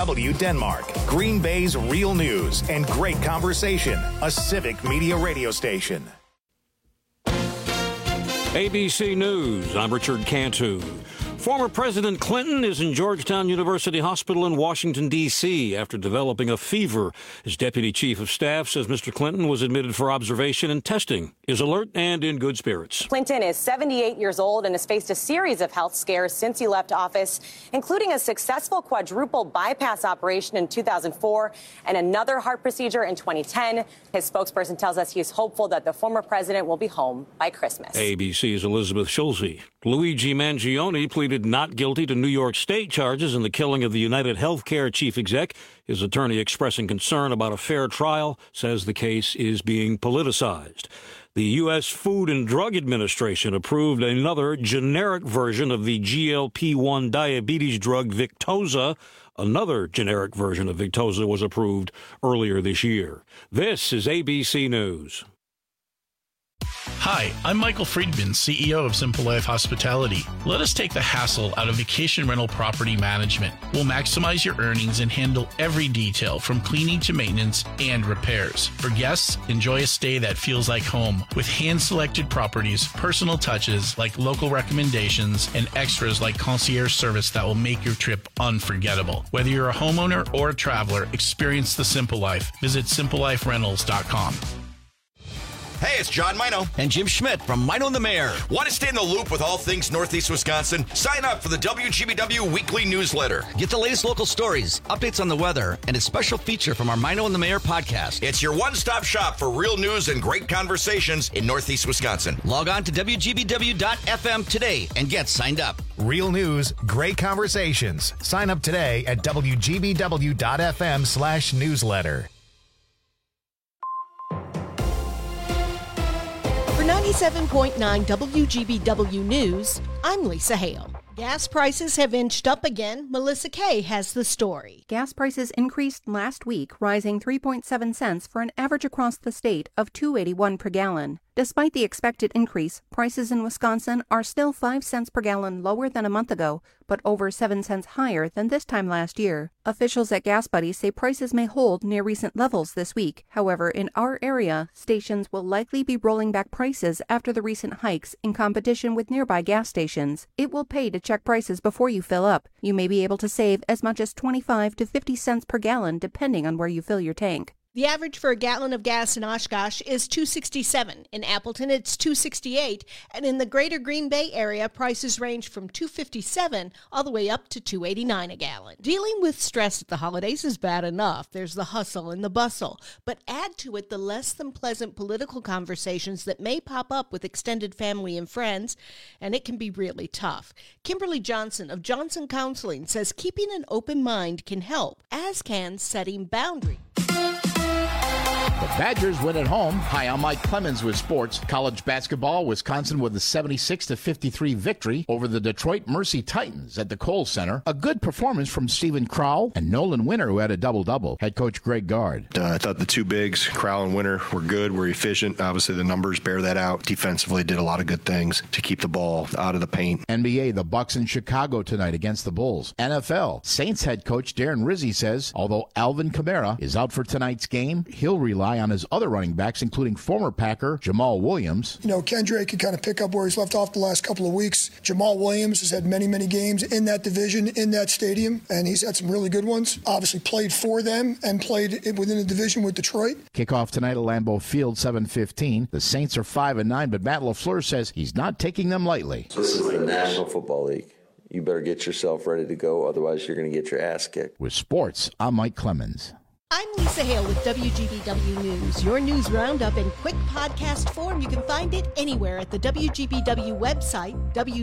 WGBW Denmark, Green Bay's real news and great conversation, a civic media radio station. ABC News, I'm Richard Cantu. Former President Clinton is in Georgetown University Hospital in Washington, D.C. after developing a fever. His deputy chief of staff says Mr. Clinton was admitted for observation and testing, is alert and in good spirits. Clinton is 78 years old and has faced a series of health scares since he left office, including a successful quadruple bypass operation in 2004 and another heart procedure in 2010. His spokesperson tells us he is hopeful that the former president will be home by Christmas. ABC's Elizabeth Schulze. Luigi Mangione pleaded not guilty to New York State charges in the killing of the United Healthcare chief exec. His attorney, expressing concern about a fair trial, says the case is being politicized. The U.S. Food and Drug Administration approved another generic version of the GLP-1 diabetes drug Victoza. Another generic version of Victoza was approved earlier this year. This is ABC News. Hi, I'm Michael Friedman, CEO of Simple Life Hospitality. Let us take the hassle out of vacation rental property management. We'll maximize your earnings and handle every detail from cleaning to maintenance and repairs. For guests, enjoy a stay that feels like home with hand-selected properties, personal touches like local recommendations, and extras like concierge service that will make your trip unforgettable. Whether you're a homeowner or a traveler, experience the Simple Life. Visit simpleliferentals.com. Hey, it's John Mino. And Jim Schmidt from Mino and the Mayor. Want to stay in the loop with all things Northeast Wisconsin? Sign up for the WGBW weekly newsletter. Get the latest local stories, updates on the weather, and a special feature from our Mino and the Mayor podcast. It's your one-stop shop for real news and great conversations in Northeast Wisconsin. Log on to WGBW.FM today and get signed up. Real news, great conversations. Sign up today at WGBW.FM/newsletter. For 97.9 WGBW News, I'm Lisa Hale. Gas prices have inched up again. Melissa Kay has the story. Gas prices increased last week, rising 3.7 cents for an average across the state of $2.81 per gallon. Despite the expected increase, prices in Wisconsin are still 5 cents per gallon lower than a month ago, but over 7 cents higher than this time last year. Officials at Gas Buddy say prices may hold near recent levels this week. However, in our area, stations will likely be rolling back prices after the recent hikes in competition with nearby gas stations. It will pay to check prices before you fill up. You may be able to save as much as 25 to 50 cents per gallon depending on where you fill your tank. The average for a gallon of gas in Oshkosh is $2.67. In Appleton, it's $2.68. And in the greater Green Bay area, prices range from $2.57 all the way up to $2.89 a gallon. Dealing with stress at the holidays is bad enough. There's the hustle and the bustle. But add to it the less than pleasant political conversations that may pop up with extended family and friends, and it can be really tough. Kimberly Johnson of Johnson Counseling says keeping an open mind can help, as can setting boundaries. The Badgers win at home. Hi, I'm Mike Clemens with sports. College basketball, Wisconsin with a 76-53 victory over the Detroit Mercy Titans at the Kohl Center. A good performance from Stephen Crowell and Nolan Winter, who had a double-double. Head coach Greg Gard. I thought the two bigs, Crowell and Winter, were good, were efficient. Obviously, the numbers bear that out. Defensively, did a lot of good things to keep the ball out of the paint. NBA, the Bucks in Chicago tonight against the Bulls. NFL, Saints head coach Darren Rizzi says, although Alvin Kamara is out for tonight's game, he'll rely on his other running backs, including former Packer Jamal Williams. You know, Kendrick can kind of pick up where he's left off the last couple of weeks. Jamal Williams has had many, many games in that division, in that stadium, and he's had some really good ones. Obviously played for them and played within the division with Detroit. Kickoff tonight at Lambeau Field, 7:15. The Saints are 5-9, but Matt LaFleur says he's not taking them lightly. This is the National Football League. You better get yourself ready to go, otherwise you're going to get your ass kicked. With sports, I'm Mike Clemens. I'm Lisa Hale with WGBW News. Your news roundup in quick podcast form. You can find it anywhere at the WGBW website,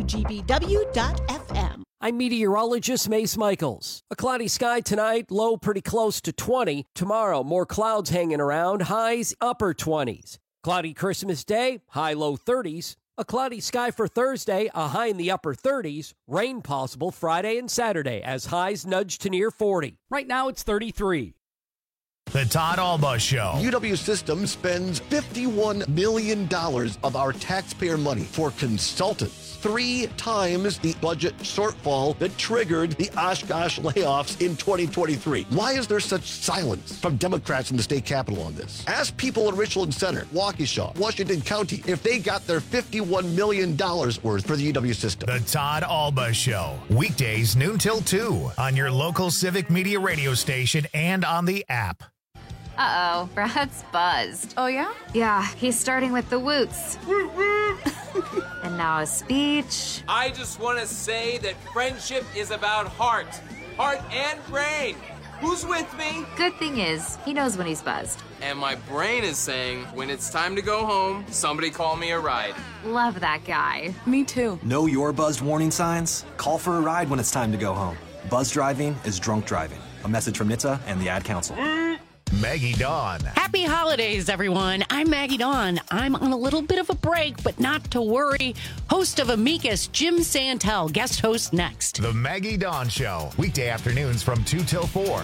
WGBW.FM. I'm meteorologist Mace Michaels. A cloudy sky tonight, low pretty close to 20. Tomorrow, more clouds hanging around, highs upper 20s. Cloudy Christmas Day, high low 30s. A cloudy sky for Thursday, a high in the upper 30s. Rain possible Friday and Saturday as highs nudge to near 40. Right now it's 33. The Todd Alba Show. UW Systems spends $51 million of our taxpayer money for consultants. 3 times the budget shortfall that triggered the Oshkosh layoffs in 2023. Why is there such silence from Democrats in the state capitol on this? Ask people in Richland Center, Waukesha, Washington County, if they got their $51 million worth for the UW system. The Todd Alba Show, weekdays noon till 2 on your local Civic Media radio station and on the app. Uh-oh, Brad's buzzed. Oh, yeah? Yeah, he's starting with the woots. And now a speech. I just want to say that friendship is about heart and brain. Who's with me? Good thing is, he knows when he's buzzed. And my brain is saying, when it's time to go home, somebody call me a ride. Love that guy. Me too. Know your buzzed warning signs? Call for a ride when it's time to go home. Buzz driving is drunk driving. A message from NHTSA and the Ad Council. Maggie Dawn. Happy holidays, everyone. I'm Maggie Dawn. I'm on a little bit of a break, but not to worry. Host of Amicus, Jim Santel, guest host next. The Maggie Dawn Show, weekday afternoons from 2 till 4.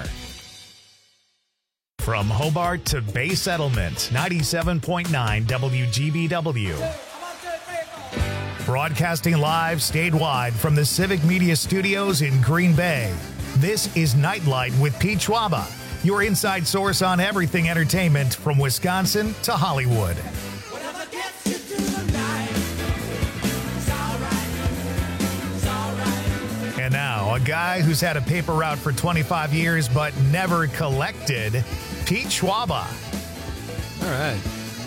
From Hobart to Bay Settlement, 97.9 WGBW. Broadcasting live statewide from the Civic Media Studios in Green Bay. This is Nightlight with Pete Schwaba, your inside source on everything entertainment from Wisconsin to Hollywood. And now, a guy who's had a paper route for 25 years but never collected, Pete Schwaba. All right.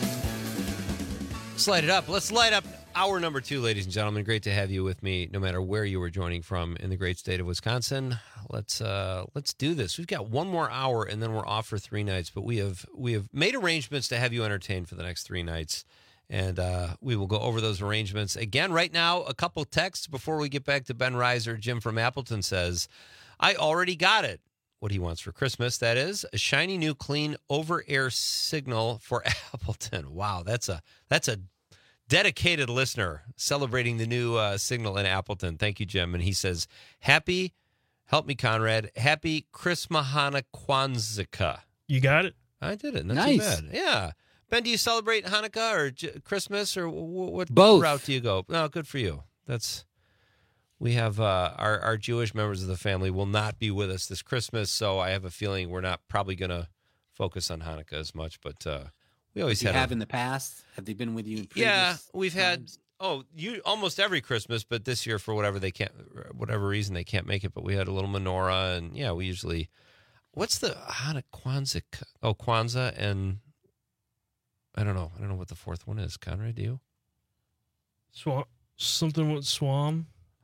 Let's light it up. Let's light up hour number 2, ladies and gentlemen. Great to have you with me, no matter where you were joining from in the great state of Wisconsin. Let's do this. We've got one more hour, and then we're off for 3 nights. But we have made arrangements to have you entertained for the next 3 nights, and we will go over those arrangements again. Right now, a couple texts before we get back to Ben Reiser. Jim from Appleton says, "I already got it." What he wants for Christmas, that is, a shiny new clean over-air signal for Appleton. Wow, that's a dedicated listener celebrating the new signal in Appleton. Thank you, Jim. And he says, help me, Conrad, happy Christmas Kwanzaa. You got it? I did it. Not Nice. too bad. Yeah. Ben, do you celebrate Hanukkah or Christmas, or what Both. route do you go? No, good for you. We have our Jewish members of the family will not be with us this Christmas, so I have a feeling we're not probably going to focus on Hanukkah as much, but we always have in the past. Have they been with you in previous Yeah, we've times? had almost every Christmas, but this year for whatever reason they can't make it. But we had a little menorah, and yeah, we usually. What's the Kwanzaa? Oh, Kwanzaa, and I don't know what the fourth one is. Conrad, do you? Something with Swam.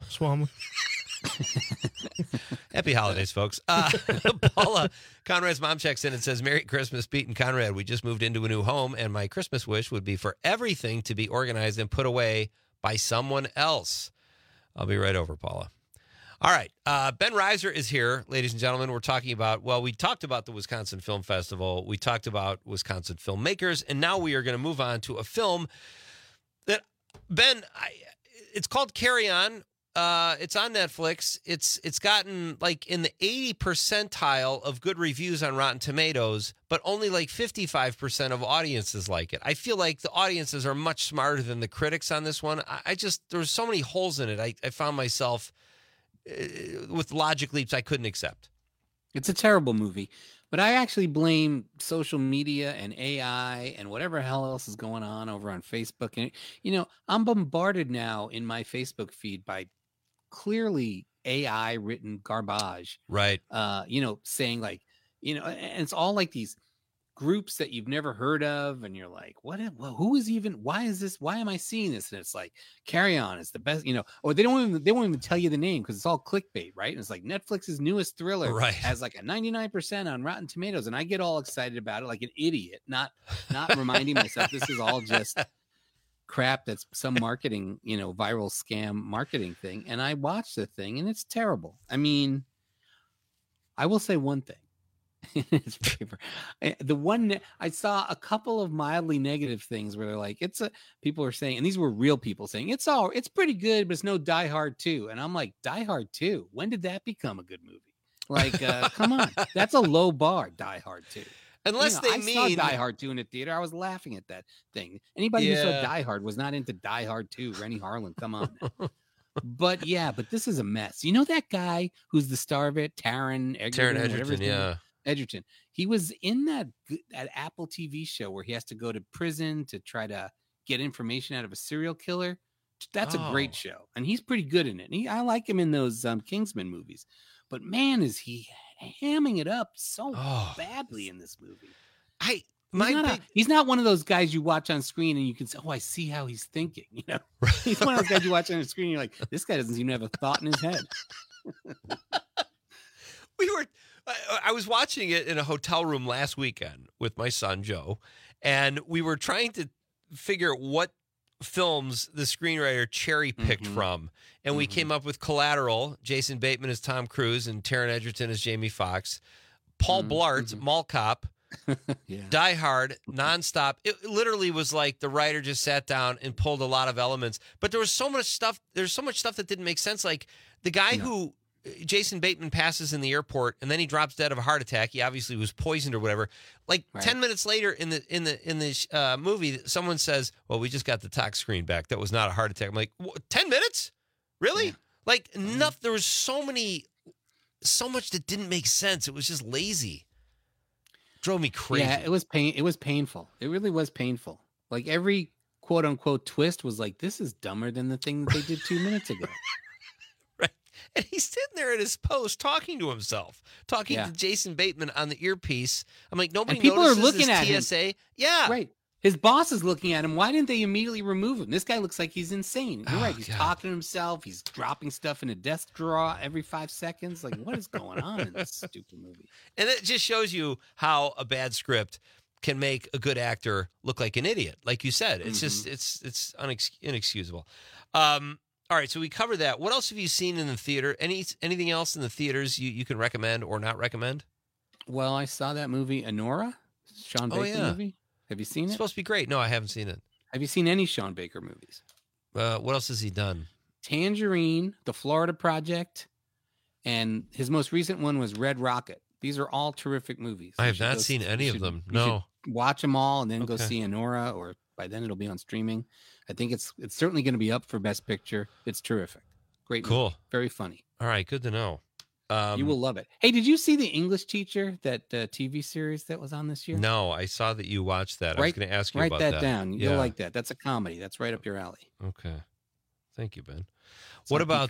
Happy holidays, folks. Paula, Conrad's mom, checks in and says, "Merry Christmas, Pete and Conrad. We just moved into a new home, and my Christmas wish would be for everything to be organized and put away by someone else." I'll be right over, Paula. All right. Ben Reiser is here, ladies and gentlemen. We're talking about, we talked about the Wisconsin Film Festival. We talked about Wisconsin filmmakers, and now we are going to move on to a film that, Ben, it's called Carry On. It's on Netflix. It's gotten like in the 80 percentile of good reviews on Rotten Tomatoes, but only like 55% of audiences like it. I feel like the audiences are much smarter than the critics on this one. There's so many holes in it. I found myself with logic leaps I couldn't accept. It's a terrible movie, but I actually blame social media and AI and whatever hell else is going on over on Facebook. And, I'm bombarded now in my Facebook feed by clearly AI written garbage. Right. Saying like, and it's all like these groups that you've never heard of. And you're like, why am I seeing this? And it's like, Carry On is the best, or they won't even tell you the name because it's all clickbait. Right. And it's like Netflix's newest thriller has like a 99% on Rotten Tomatoes. And I get all excited about it like an idiot, not reminding myself this is all just crap. That's some marketing, viral scam marketing thing. And I watched the thing and it's terrible. I mean, I will say one thing. It's paper. The one I saw a couple of mildly negative things where they're like, people are saying, and these were real people saying it's pretty good, but it's no Die Hard 2. And I'm like, Die Hard 2? When did that become a good movie? Like, come on, that's a low bar. Die Hard 2. Unless I saw Die Hard 2 in the theater. I was laughing at that thing. Anybody who saw Die Hard was not into Die Hard 2. Rennie Harlan, come on. But this is a mess. You know that guy who's the star of it, Taron Egerton, yeah. Edgerton. He was in that Apple TV show where he has to go to prison to try to get information out of a serial killer. That's a great show, and he's pretty good in it. I like him in those Kingsman movies. But man, is he hamming it up so badly in this movie. He's not one of those guys you watch on screen and you can say, "Oh, I see how he's thinking." You know, he's one of those guys you watch on the screen. And you're like, "This guy doesn't seem to have a thought in his head." I was watching it in a hotel room last weekend with my son Joe, and we were trying to figure what films the screenwriter cherry picked from, and we came up with Collateral. Jason Bateman as Tom Cruise and Taron Egerton as Jamie Foxx. Paul Blart, Mall Cop. Die Hard, Nonstop. It literally was like the writer just sat down and pulled a lot of elements, but there was so much stuff. There's so much stuff that didn't make sense. Like the guy who Jason Bateman passes in the airport and then he drops dead of a heart attack. He obviously was poisoned or whatever. Like 10 minutes later in the movie, someone says, "Well, we just got the tox screen back. That was not a heart attack." I'm like, 10 minutes? Really? Yeah. Like enough. There was so much that didn't make sense. It was just lazy. Drove me crazy. Yeah, it was painful. It really was painful. Like every quote unquote twist was like, this is dumber than the thing that they did 2 minutes ago. Right. And he's sitting there at his post talking to himself, talking to Jason Bateman on the earpiece. I'm like, nobody notices looking at TSA. Him. Yeah. Right. His boss is looking at him. Why didn't they immediately remove him? This guy looks like he's insane. You're right. He's talking to himself. He's dropping stuff in a desk drawer every 5 seconds. Like, what is going on in this stupid movie? And it just shows you how a bad script can make a good actor look like an idiot. Like you said, it's just, it's inexcusable. All right. So we covered that. What else have you seen in the theater? Anything else in the theaters you can recommend or not recommend? Well, I saw that movie, Anora, Sean Baker movie. Have you seen it? It's supposed to be great. No, I haven't seen it. Have you seen any Sean Baker movies? What else has he done? Tangerine, The Florida Project, and his most recent one was Red Rocket. These are all terrific movies. I have not seen any of them. No. Watch them all and then go see Anora, or by then it'll be on streaming. I think it's certainly going to be up for Best Picture. It's terrific. Great movie. Cool. Very funny. All right, good to know. You will love it. Hey, did you see The English Teacher, that TV series that was on this year? No, I saw that you watched that. I was going to ask you about that. Write that down. You'll like that. That's a comedy. That's right up your alley. Okay. Thank you, Ben. What about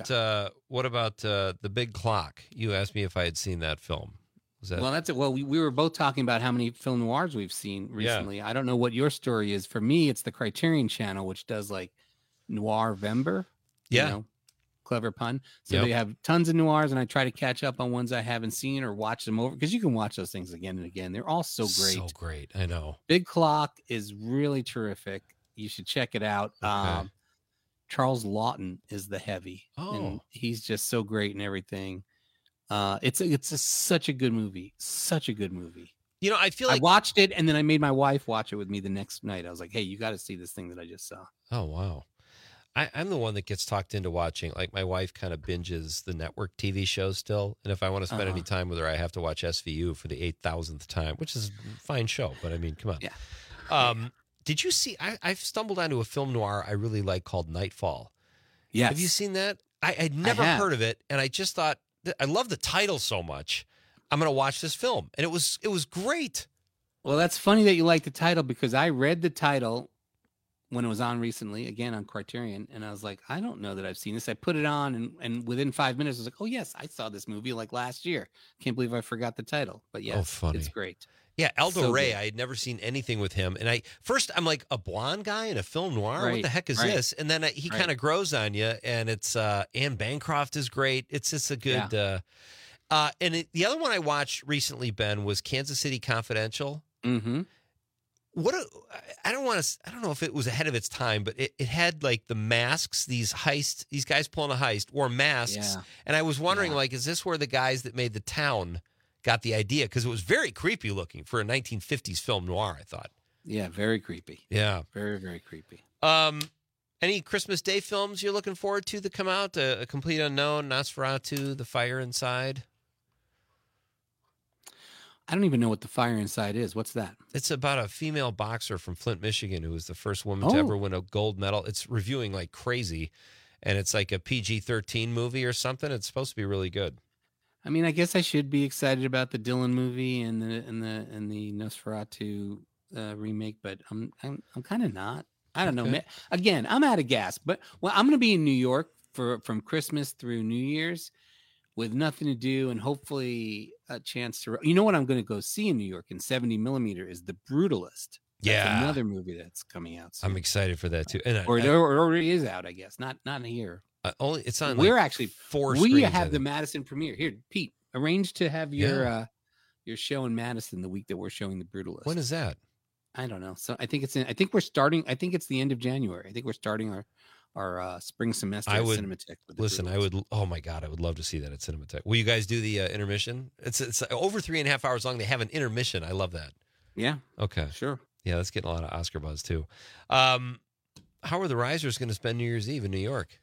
The Big Clock? You asked me if I had seen that film. Was that... Well, that's it. Well, we were both talking about how many film noirs we've seen recently. Yeah. I don't know what your story is. For me, it's the Criterion Channel, which does like Noirvember. Yeah. You know? Clever pun. So they have tons of noirs, and I try to catch up on ones I haven't seen or watch them over, because you can watch those things again and again. They're all so great. So great. I know. Big Clock is really terrific. You should check it out. Okay. Charles Lawton is the heavy. And he's just so great in everything. It's such a good movie. Such a good movie. You know, I feel like I watched it, and then I made my wife watch it with me the next night. I was like, hey, you got to see this thing that I just saw. Oh, wow. I'm the one that gets talked into watching. Like, my wife kind of binges the network TV shows still. And if I want to spend any time with her, I have to watch SVU for the 8,000th time, which is a fine show. But I mean, come on. Yeah. Did you see, I've stumbled onto a film noir I really like called Nightfall. Yes. Have you seen that? I'd never heard of it. And I just thought, I love the title so much. I'm going to watch this film. And it was great. Well, that's funny that you like the title, because I read the title when it was on recently, again on Criterion, and I was like, I don't know that I've seen this. I put it on, and within 5 minutes, I was like, oh, yes, I saw this movie like last year. Can't believe I forgot the title. But yes, it's great. Yeah, Aldo Ray, I had never seen anything with him. And I'm like, a blonde guy in a film noir? Right, what the heck is this? And then he kind of grows on you, and it's Anne Bancroft is great. It's just a good... the other one I watched recently, Ben, was Kansas City Confidential. Mm-hmm. I don't know if it was ahead of its time, but it had like the masks, these guys pulling a heist wore masks. Yeah. And I was wondering, like, is this where the guys that made The Town got the idea? Because it was very creepy looking for a 1950s film noir, I thought. Yeah, very creepy. Yeah. Very, very creepy. Any Christmas Day films you're looking forward to that come out? A Complete Unknown, Nosferatu, The Fire Inside? I don't even know what The Fire Inside is. What's that? It's about a female boxer from Flint, Michigan, who was the first woman to ever win a gold medal. It's reviewing like crazy. and it's like a PG-13 movie or something. It's supposed to be really good. I mean, I guess I should be excited about the Dylan movie and the Nosferatu remake, but I'm kind of not. I don't know. Again, I'm out of gas, but I'm going to be in New York from Christmas through New Year's with nothing to do, and hopefully a chance to. You know what I'm going to go see in New York in 70mm is The Brutalist. That's another movie that's coming out soon. I'm excited for that too. And or it already is out, I guess. Not here. Only it's on. We're actually 4 We screens, have the Madison premiere here. Pete, arrange to have your show in Madison the week that we're showing The Brutalist. When is that? I don't know. So I think we're starting. I think it's the end of January. I think we're starting our spring semester at Cinematheque. I would. Oh my God, I would love to see that at Cinematheque. Will you guys do the intermission? It's over 3.5 hours long. They have an intermission. I love that. Yeah. Okay. Sure. Yeah, that's getting a lot of Oscar buzz too. How are the Risers going to spend New Year's Eve in New York?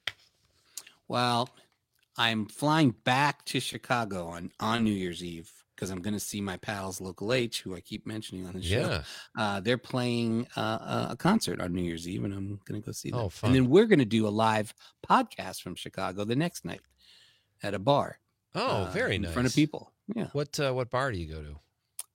Well, I'm flying back to Chicago on New Year's Eve because I'm going to see my pals Local H, who I keep mentioning on the show. Yeah. They're playing a concert on New Year's Eve, and I'm going to go see them. Oh, fun. And then we're going to do a live podcast from Chicago the next night at a bar. Oh, very nice. In front of people. Yeah. What bar do you go to?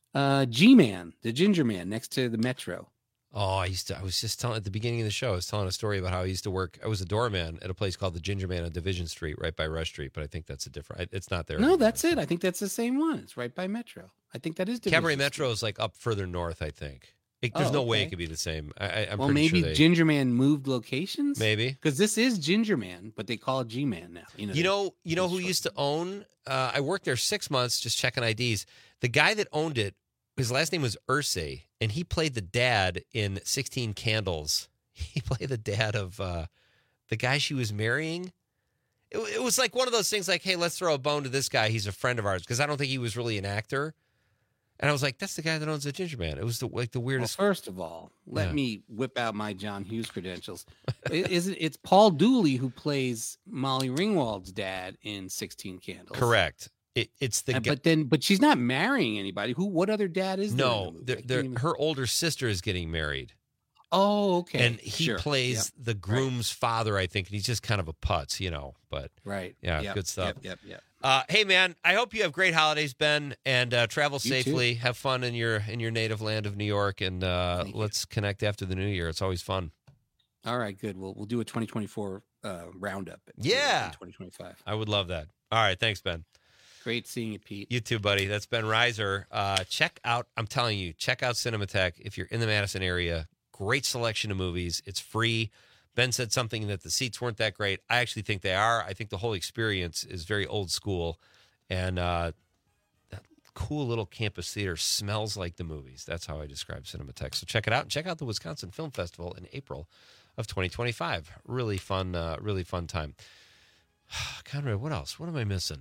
G-Man, the Ginger Man, next to the Metro. Oh, I was just telling at the beginning of the show, I was telling a story about how I used to work. I was a doorman at a place called the Ginger Man on Division Street, right by Rush Street, but I think that's a different. It's not there. No, that's it. I think that's the same one. It's right by Metro. I think that is Division Cabaret Street. Metro is like up further north, I think. There's no way it could be the same. I'm well, pretty maybe sure Ginger Man moved locations. Maybe because this is Ginger Man, but they call it G-Man now. You know who used to own? I worked there 6 months just checking IDs. The guy that owned it, his last name was Ursay, and he played the dad in 16 Candles. He played the dad of the guy she was marrying. It was like one of those things like, hey, let's throw a bone to this guy. He's a friend of ours, because I don't think he was really an actor. And I was like, that's the guy that owns the Ginger Man. It was the weirdest. Well, first of all, let me whip out my John Hughes credentials. It's Paul Dooley who plays Molly Ringwald's dad in 16 Candles. Correct. It's the guy. But she's not marrying anybody. What other dad is there? No, her older sister is getting married. Oh, okay. And he plays the groom's father, I think. And he's just kind of a putz, But right. Yeah, good stuff. Yep. Hey, man, I hope you have great holidays, Ben, and travel safely. Have fun in your native land of New York, and let's connect after the new year. It's always fun. All right, good. We'll do a 2024 roundup. In 2025. I would love that. All right, thanks, Ben. Great seeing you, Pete. You too, buddy. That's Ben Reiser. Check out Cinematheque if you're in the Madison area. Great selection of movies. It's free. Ben said something that the seats weren't that great. I actually think they are. I think the whole experience is very old school. And that cool little campus theater smells like the movies. That's how I describe Cinematheque. So check it out. And check out the Wisconsin Film Festival in April of 2025. Really fun time. Conrad, what else? What am I missing?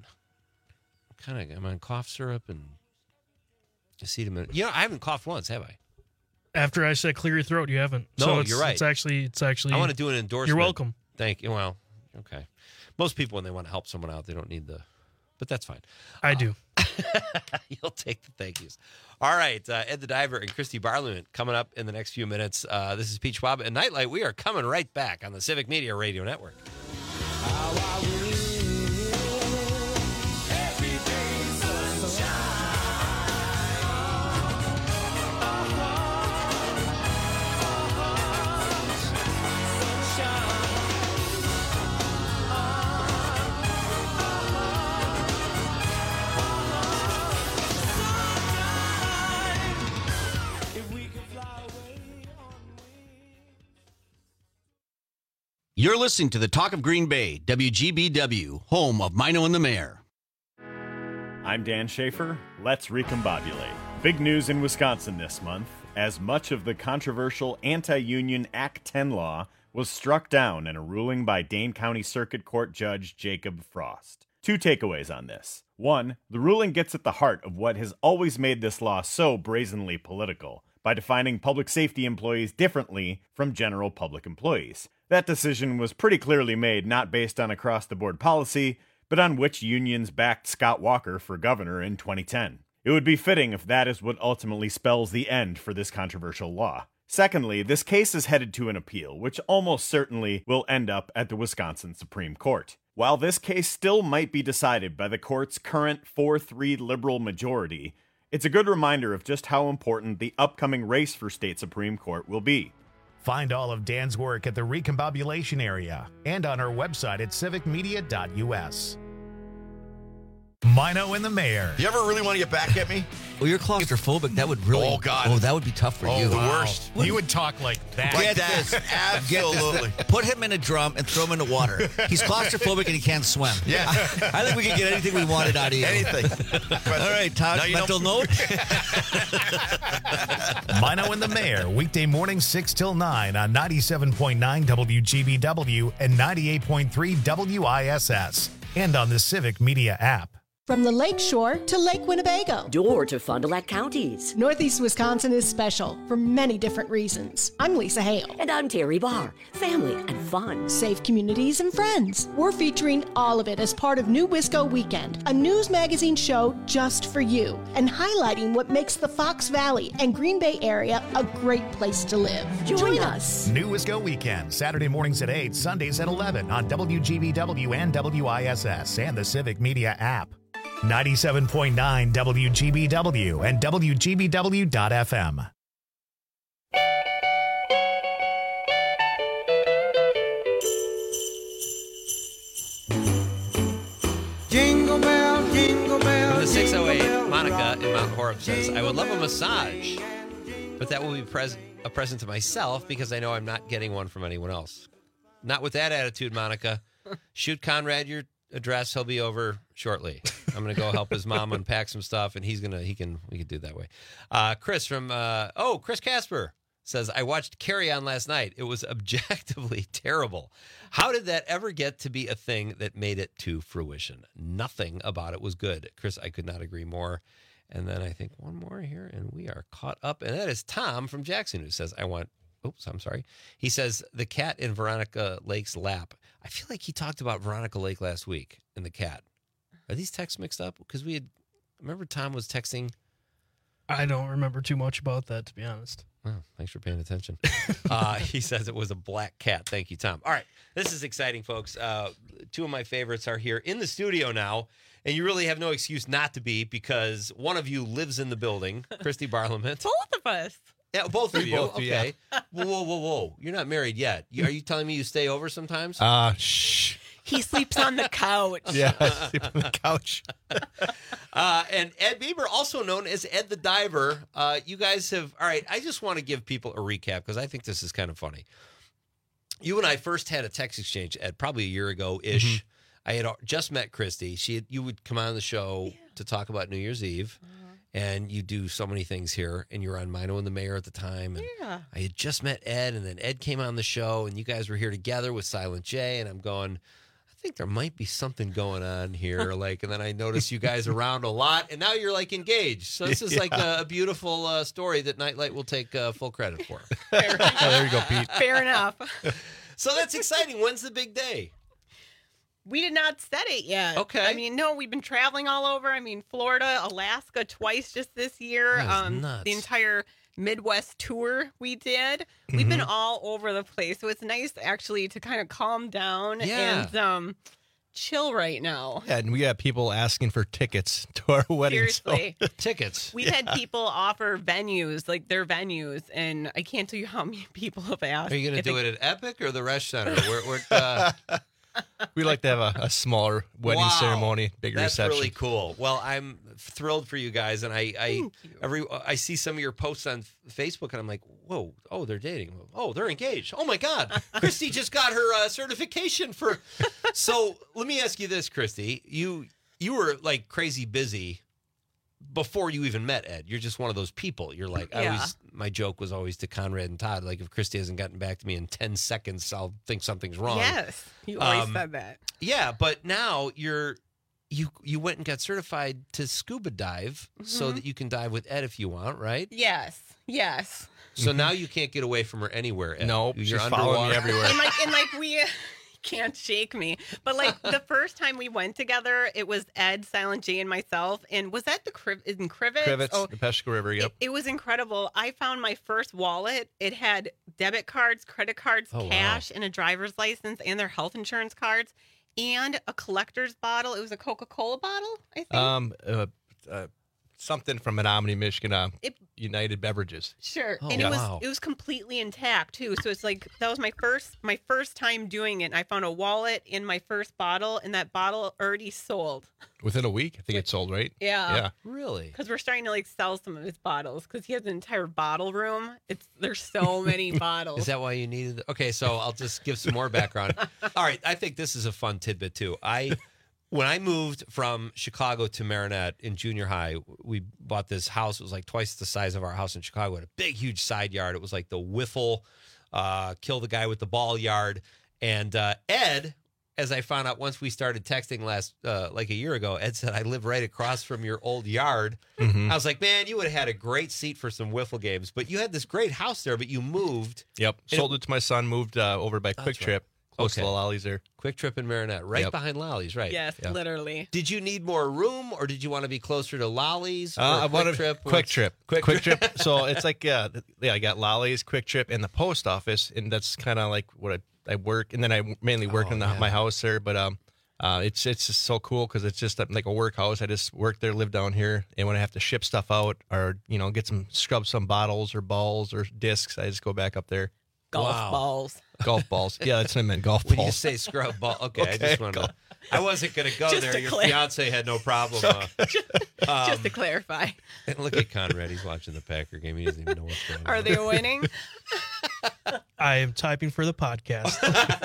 I'm on cough syrup and acetaminophen. I haven't coughed once, have I? After I said clear your throat, you haven't. No, so you're right. It's actually. I want to do an endorsement. You're welcome. Thank you. Well, okay. Most people, when they want to help someone out, they don't need but that's fine. I do. You'll take the thank yous. All right. Ed the Diver and Christy Barlow coming up in the next few minutes. This is Pete Schwab and Nightlight. We are coming right back on the Civic Media Radio Network. You're listening to the Talk of Green Bay, WGBW, home of Mino and the Mayor. I'm Dan Schaefer. Let's recombobulate. Big news in Wisconsin this month, as much of the controversial anti-union Act 10 law was struck down in a ruling by Dane County Circuit Court Judge Jacob Frost. 2 takeaways on this. 1, the ruling gets at the heart of what has always made this law so brazenly political, by defining public safety employees differently from general public employees. That decision was pretty clearly made not based on across-the-board policy, but on which unions backed Scott Walker for governor in 2010. It would be fitting if that is what ultimately spells the end for this controversial law. Secondly, this case is headed to an appeal, which almost certainly will end up at the Wisconsin Supreme Court. While this case still might be decided by the court's current 4-3 liberal majority, it's a good reminder of just how important the upcoming race for state Supreme Court will be. Find all of Dan's work at the Recombobulation area and on our website at civicmedia.us. Mino and the Mayor. You ever really want to get back at me? Well, you're claustrophobic. That would really... Oh, God. Oh, that would be tough for you. The worst. You would talk like that. Like that. Absolutely. Put him in a drum and throw him in the water. He's claustrophobic and he can't swim. Yeah. I think we could get anything we wanted out of you. Anything. All right, Todd, mental note. Mino and the Mayor, weekday mornings 6 till 9 on 97.9 WGBW and 98.3 WISS. And on the Civic Media app. From the Lake Shore to Lake Winnebago. Door to Fond du Lac counties. Northeast Wisconsin is special for many different reasons. I'm Lisa Hale. And I'm Terry Barr. Family and fun. Safe communities and friends. We're featuring all of it as part of New Wisco Weekend, a news magazine show just for you, and highlighting what makes the Fox Valley and Green Bay area a great place to live. Join us. New Wisco Weekend, Saturday mornings at 8, Sundays at 11 on WGBW and WISS and the Civic Media app. 97.9 WGBW and WGBW.FM. Jingle bell, jingle bell. From the 608, Monica in Mount Horeb says, I would love a massage, but that will be a present to myself because I know I'm not getting one from anyone else. Not with that attitude, Monica. Shoot Conrad your address. He'll be over shortly. I'm going to go help his mom unpack some stuff, and we can do it that way. Chris from, Chris Casper says, I watched Carry On last night. It was objectively terrible. How did that ever get to be a thing that made it to fruition? Nothing about it was good. Chris, I could not agree more. And then I think one more here, and we are caught up. And that is Tom from Jackson, who says, He says, the cat in Veronica Lake's lap. I feel like he talked about Veronica Lake last week and the cat. Are these texts mixed up? Because remember Tom was texting? I don't remember too much about that, to be honest. Oh, thanks for paying attention. He says it was a black cat. Thank you, Tom. All right. This is exciting, folks. Two of my favorites are here in the studio now, and you really have no excuse not to be because one of you lives in the building, Christy Barlament. Both of us. Yeah, both of you. Both, okay. Yeah. Whoa. You're not married yet. Are you telling me you stay over sometimes? Shh. He sleeps on the couch. Yeah, sleep on the couch. And Ed Bieber, also known as Ed the Diver. You guys have, all right, I just want to give people a recap because I think this is kind of funny. You and I first had a text exchange, Ed, probably a year ago-ish. Mm-hmm. I had just met Christy. You would come on the show to talk about New Year's Eve. And you do so many things here, and you were on Mino and the Mayor at the time. And I had just met Ed, and then Ed came on the show, and you guys were here together with Silent J, and I'm going, I think there might be something going on here. And then I noticed you guys around a lot, and now you're engaged. So this is like a beautiful story that Nightlight will take full credit for. There you go, Pete. Fair enough. So that's exciting. When's the big day? We did not set it yet. Okay. No, we've been traveling all over. Florida, Alaska twice just this year. Nuts. The entire Midwest tour we did. We've been all over the place. So it's nice actually to kind of calm down and chill right now. Yeah, and we have people asking for tickets to our wedding. Seriously. So. Tickets. We've had people offer venues, like their venues, and I can't tell you how many people have asked. Are you going to do it at Epic or the Resch Center? We like to have a smaller wedding ceremony, big reception. That's really cool. Well, I'm thrilled for you guys, and I see some of your posts on Facebook, and I'm like, whoa, they're dating. Oh, they're engaged. Oh my God, Christy just got her certification for. So let me ask you this, Christy. You were like crazy busy before you even met Ed. You're just one of those people. You're like, my joke was always to Conrad and Todd, like if Christy hasn't gotten back to me in 10 seconds, I'll think something's wrong. Yes, you always said that. Yeah, but now you went and got certified to scuba dive so that you can dive with Ed if you want, right? Yes. So now you can't get away from her anywhere, Ed. No, you're she's following me everywhere. And we can't shake me. But like the first time we went together, it was Ed, Silent J, and myself. And was that in Crivets? Crivets, the Peshka River, yep. It was incredible. I found my first wallet. It had debit cards, credit cards, cash, and a driver's license, and their health insurance cards, and a collector's bottle. It was a Coca-Cola bottle, I think. Something from Menominee, Michigan, United Beverages. Sure. And it was completely intact too. So it's like that was my first time doing it. And I found a wallet in my first bottle, and that bottle already sold. Within a week, I think it sold, right? Yeah. Really? Because we're starting to like sell some of his bottles because he has an entire bottle room. There's so many bottles. Is that why you needed? Okay, so I'll just give some more background. All right, I think this is a fun tidbit too. When I moved from Chicago to Marinette in junior high, we bought this house. It was like twice the size of our house in Chicago. It had a big, huge side yard. It was like the wiffle, kill the guy with the ball yard. And Ed, as I found out once we started texting like a year ago, Ed said, I live right across from your old yard. Mm-hmm. I was like, man, you would have had a great seat for some wiffle games. But you had this great house there, but you moved. Yep. Sold it to my son, moved over by Quick Trip. Close to the Lollies there. Quick Trip in Marinette, right behind Lollies, right? Yes, literally. Did you need more room, or did you want to be closer to Lollies? I wanted Quick Trip. Quick Trip. So it's like, I got Lollies, Quick Trip, and the post office, and that's kind of like what I work. And then I mainly work in my house there, but it's just so cool because it's just like a workhouse. I just work there, live down here, and when I have to ship stuff out or scrub some bottles or balls or discs, I just go back up there. Golf balls. Golf balls. Yeah, that's what I meant. Golf balls. When you say scrub ball, okay, I just wanted to. I wasn't going to go there. Your fiance had no problem. Just to clarify. And look at Conrad. He's watching the Packer game. He doesn't even know what's going on. Are they winning? I am typing for the podcast.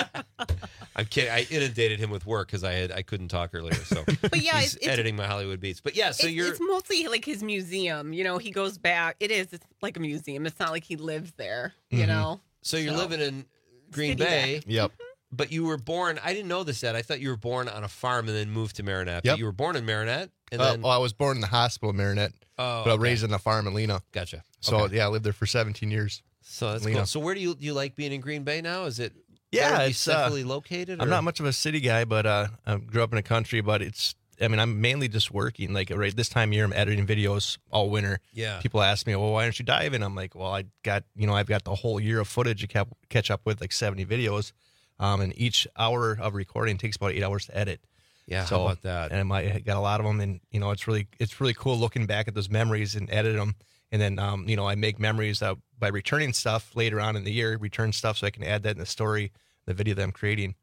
I'm kidding. I inundated him with work because I couldn't talk earlier. So, but yeah, he's editing my Hollywood Beats. But yeah, so it's mostly like his museum. You know, he goes back. It's like a museum. It's not like he lives there. You know. So you're living in Green Bay. Yep. But you were born, I didn't know this yet. I thought you were born on a farm and then moved to Marinette. Yep. But you were born in Marinette? And then... I was born in the hospital in Marinette. Oh, but I was raised on a farm in Lena. Gotcha. So, I lived there for 17 years. So that's cool. So where do you like being in Green Bay now? Is it it's centrally located? I'm not much of a city guy, but I grew up in the country, but I'm mainly just working. Like right this time of year, I'm editing videos all winter. Yeah. People ask me, well, why don't you dive in? I'm like, well, I've got the whole year of footage to catch up with, like 70 videos. And each hour of recording takes about 8 hours to edit. Yeah, so, how about that? And I got a lot of them, and it's really cool looking back at those memories and edit them. And then I make memories by returning stuff later on in the year, return stuff so I can add that in the story, the video that I'm creating.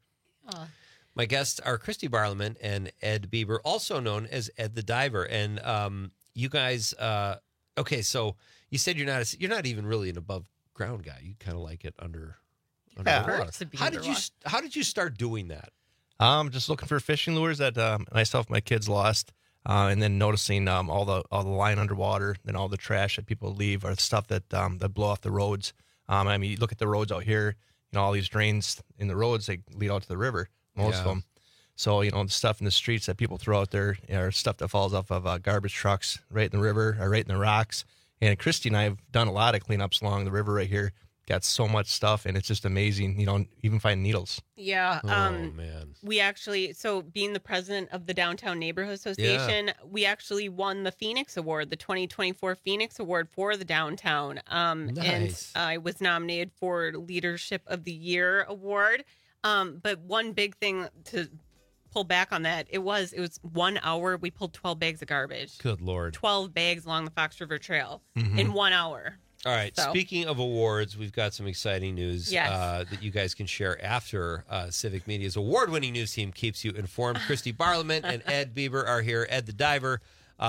My guests are Christy Barleman and Ed Bieber, also known as Ed the Diver. And you guys, okay, so you said you're not even really an above ground guy. You kind of like it under water. How did you start doing that? Just looking for fishing lures that myself and my kids lost, and then noticing all the line underwater and all the trash that people leave or stuff that blow off the roads. You look at the roads out here, all these drains in the roads, they lead out to the river, most of them. So, the stuff in the streets that people throw out there are stuff that falls off of garbage trucks right in the river or right in the rocks. And Christy and I have done a lot of cleanups along the river right here. Got so much stuff, and it's just amazing. Even find needles. Yeah. Oh, man. We actually, being the president of the Downtown Neighborhood Association, we actually won the Phoenix Award, the 2024 Phoenix Award for the downtown. Nice. And I was nominated for Leadership of the Year Award. But one big thing to pull back on that, it was 1 hour. We pulled 12 bags of garbage. Good Lord. 12 bags along the Fox River Trail in 1 hour. All right. So. Speaking of awards, we've got some exciting news that you guys can share after Civic Media's award-winning news team keeps you informed. Christy Barleman and Ed Bieber are here. Ed the Diver.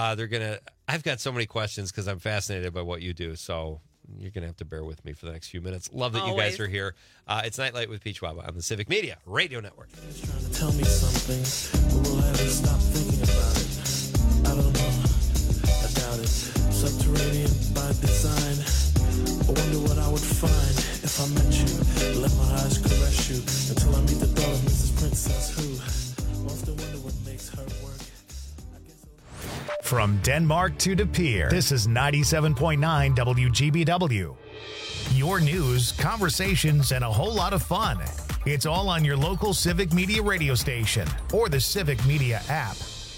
I've got so many questions because I'm fascinated by what you do. So you're going to have to bear with me for the next few minutes. Love that you guys are here. It's Nightlight with Peach Waba on the Civic Media Radio Network. Trying to tell me something, but will I ever stop thinking about it? I don't know. I doubt it. Subterranean by design. I wonder what I would find if I met you. Let my eyes caress you until I meet the daughter of Mrs. Princess who wants to wonder what makes her work. From From Denmark to De Pere, this is 97.9 WGBW. Your news, conversations, and a whole lot of fun. It's all on your local Civic Media radio station or the Civic Media app.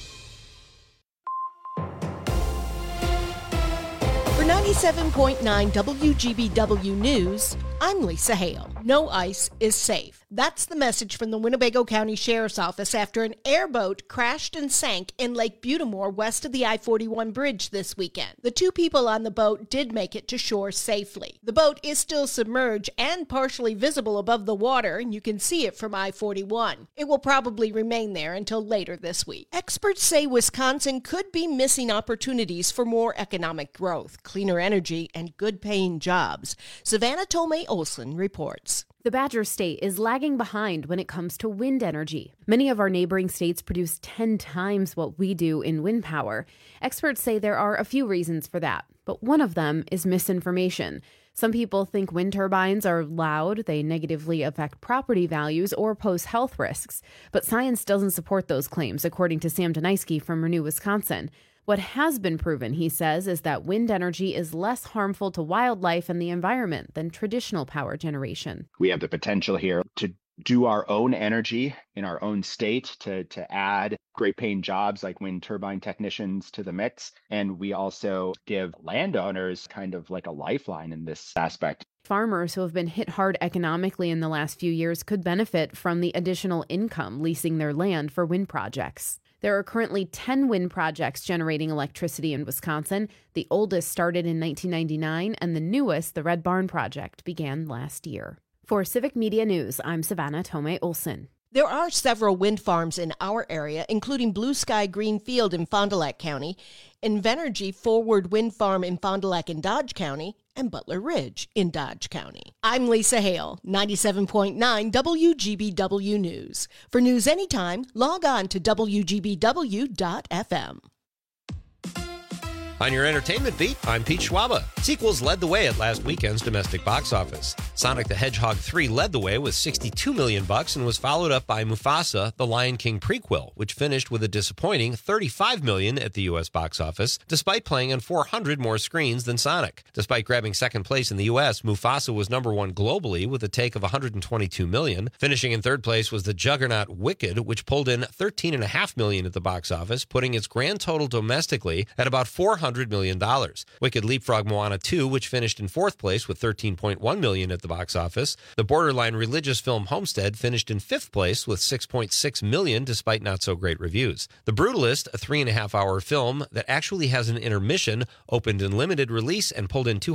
For 97.9 WGBW News, I'm Lisa Hale. No ice is safe. That's the message from the Winnebago County Sheriff's Office after an airboat crashed and sank in Lake Butamore west of the I-41 bridge this weekend. The two people on the boat did make it to shore safely. The boat is still submerged and partially visible above the water, and you can see it from I-41. It will probably remain there until later this week. Experts say Wisconsin could be missing opportunities for more economic growth, cleaner energy, and good-paying jobs. Savannah Tomei Olson reports. The Badger State is lagging behind when it comes to wind energy. Many of our neighboring states produce 10 times what we do in wind power. Experts say there are a few reasons for that, but one of them is misinformation. Some people think wind turbines are loud, they negatively affect property values, or pose health risks. But science doesn't support those claims, according to Sam Donisky from Renew Wisconsin. What has been proven, he says, is that wind energy is less harmful to wildlife and the environment than traditional power generation. We have the potential here to do our own energy in our own state, to add great paying jobs like wind turbine technicians to the mix. And we also give landowners kind of like a lifeline in this aspect. Farmers who have been hit hard economically in the last few years could benefit from the additional income leasing their land for wind projects. There are currently 10 wind projects generating electricity in Wisconsin. The oldest started in 1999, and the newest, the Red Barn Project, began last year. For Civic Media News, I'm Savannah Tomei Olson. There are several wind farms in our area, including Blue Sky Green Field in Fond du Lac County, Invenergy Forward Wind Farm in Fond du Lac and Dodge County, and Butler Ridge in Dodge County. I'm Lisa Hale, 97.9 WGBW News. For news anytime, log on to WGBW.FM. On your entertainment beat, I'm Pete Schwaba. Sequels led the way at last weekend's domestic box office. Sonic the Hedgehog 3 led the way with $62 million and was followed up by Mufasa, the Lion King prequel, which finished with a disappointing $35 million at the U.S. box office, despite playing on 400 more screens than Sonic. Despite grabbing second place in the U.S., Mufasa was number one globally with a take of $122 million. Finishing in third place was the juggernaut Wicked, which pulled in $13.5 million at the box office, putting its grand total domestically at about $400 million. Wicked leapfrogged Moana 2, which finished in fourth place with $13.1 million at the box office. The borderline religious film Homestead finished in fifth place with $6.6 million, despite not so great reviews. The Brutalist, a 3.5-hour film that actually has an intermission, opened in limited release and pulled in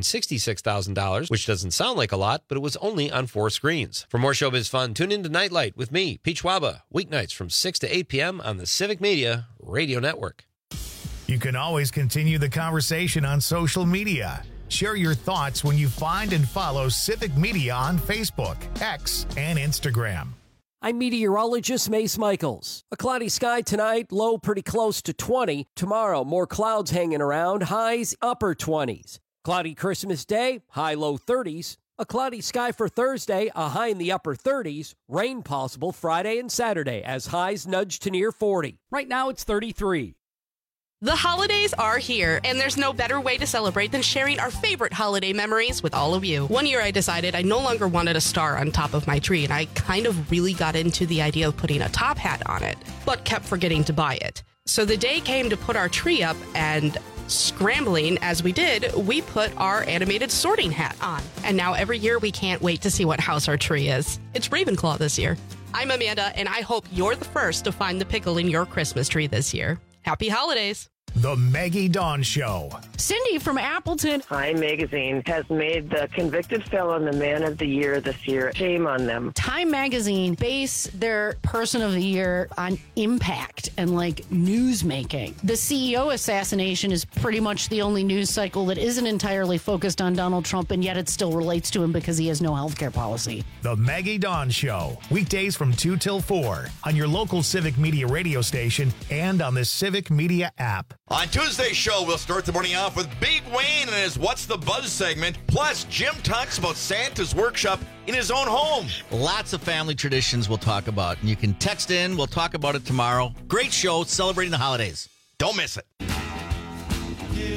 $266,000, which doesn't sound like a lot, but it was only on 4 screens. For more showbiz fun, tune in to Nightlight with me, Pete Schwaba, weeknights from 6 to 8 p.m. on the Civic Media Radio Network. You can always continue the conversation on social media. Share your thoughts when you find and follow Civic Media on Facebook, X, and Instagram. I'm meteorologist Mace Michaels. A cloudy sky tonight, low pretty close to 20. Tomorrow, more clouds hanging around, highs upper 20s. Cloudy Christmas Day, high low 30s. A cloudy sky for Thursday, a high in the upper 30s. Rain possible Friday and Saturday as highs nudge to near 40. Right now it's 33. The holidays are here, and there's no better way to celebrate than sharing our favorite holiday memories with all of you. One year I decided I no longer wanted a star on top of my tree, and I kind of really got into the idea of putting a top hat on it, but kept forgetting to buy it. So the day came to put our tree up, and scrambling as we did, we put our animated sorting hat on. And now every year we can't wait to see what house our tree is. It's Ravenclaw this year. I'm Amanda, and I hope you're the first to find the pickle in your Christmas tree this year. Happy holidays. The Maggie Dawn Show. Cindy from Appleton. Time Magazine has made the convicted felon the man of the year this year. Shame on them. Time Magazine base their person of the year on impact and like news making. The CEO assassination is pretty much the only news cycle that isn't entirely focused on Donald Trump, and yet it still relates to him because he has no healthcare policy. The Maggie Dawn Show. Weekdays from 2 till 4 on your local Civic Media radio station and on the Civic Media app. On Tuesday's show, we'll start the morning off with Big Wayne and his What's the Buzz segment. Plus, Jim talks about Santa's workshop in his own home. Lots of family traditions we'll talk about. And you can text in. We'll talk about it tomorrow. Great show celebrating the holidays. Don't miss it.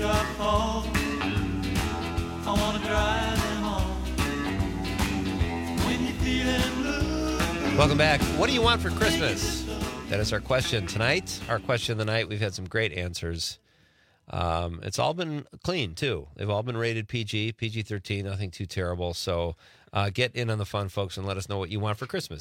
raindrop fall, I wanna dry them off. When you're feeling blue. Welcome back. What do you want for Christmas? That is our question tonight. Our question of the night. We've had some great answers. It's all been clean, too. They've all been rated PG, PG-13, nothing too terrible. So get in on the fun, folks, and let us know what you want for Christmas.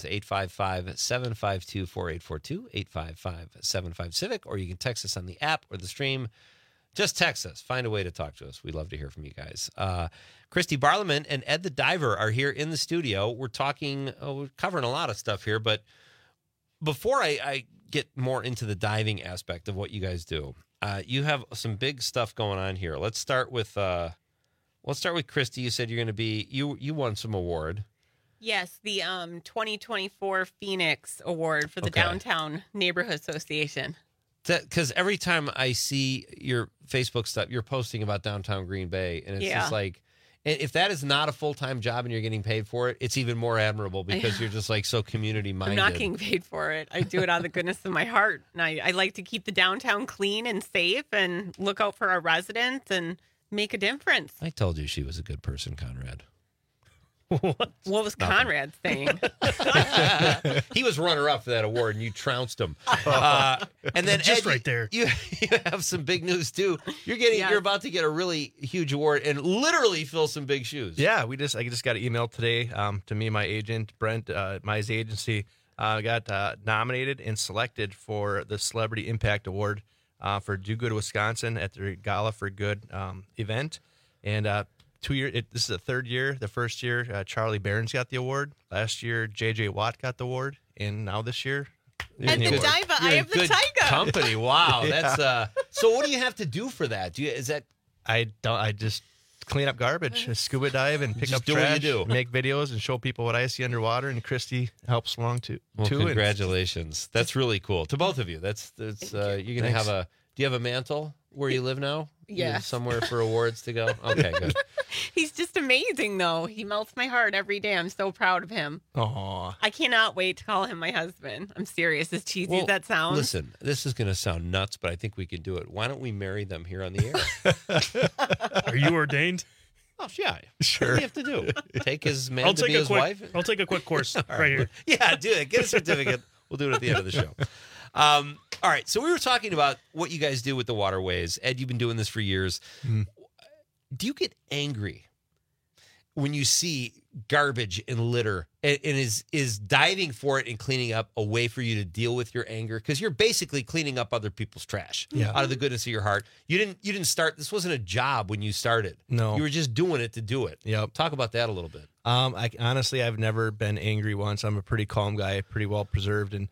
855-752-4842, 855-75-CIVIC, or you can text us on the app or the stream. Just text us. Find a way to talk to us. We'd love to hear from you guys. Christy Barliman and Ed the Diver are here in the studio. We're talking, we're covering a lot of stuff here, but before I get more into the diving aspect of what you guys do, you have some big stuff going on here. Let's start with Christy. You said you're going to be you won some award. Yes, the 2024 Phoenix Award for the Downtown Neighborhood Association. Because every time I see your Facebook stuff, you're posting about downtown Green Bay, and it's just like, if that is not a full-time job and you're getting paid for it, it's even more admirable because you're just like so community-minded. I'm not getting paid for it. I do it out of the goodness of my heart. And I like to keep the downtown clean and safe and look out for our residents and make a difference. I told you she was a good person, Conrad. What was Conrad saying? He was runner-up for that award, and you trounced him. And then just Ed, right there. You have some big news too. You're about to get a really huge award and literally fill some big shoes. Yeah, I just got an email today to me, my agent Brent, my agency got nominated and selected for the Celebrity Impact Award for Do Good Wisconsin at the Gala for Good event, and 2 years. This is the third year. The first year, Charlie Barron's got the award. Last year, J.J. Watt got the award, and now this year, and the Diva, I have the Tiger company. Wow, that's So, what do you have to do for that? I just clean up garbage, scuba dive, and pick up trash. What you do. Make videos and show people what I see underwater. And Christy helps along too. Well, congratulations. That's really cool to both of you. That's you're gonna have a. Do you have a mantle where you live now? Yeah. Somewhere for awards to go? Okay, good. He's just amazing, though. He melts my heart every day. I'm so proud of him. Aww. I cannot wait to call him my husband. I'm serious. As cheesy as that sounds. Listen, this is going to sound nuts, but I think we can do it. Why don't we marry them here on the air? Are you ordained? Oh, yeah. Sure. What do you have to do? Take his man to be his wife? I'll take a quick course right here. Yeah, do it. Get a certificate. We'll do it at the end of the show. All right, so we were talking about what you guys do with the waterways. Ed, you've been doing this for years. Do you get angry when you see garbage and litter, and is diving for it and cleaning up a way for you to deal with your anger? Because you're basically cleaning up other people's trash out of the goodness of your heart. You didn't start. This wasn't a job when you started. No, you were just doing it to do it. Yep. Talk about that a little bit. Honestly, I've never been angry once. I'm a pretty calm guy, pretty well preserved, and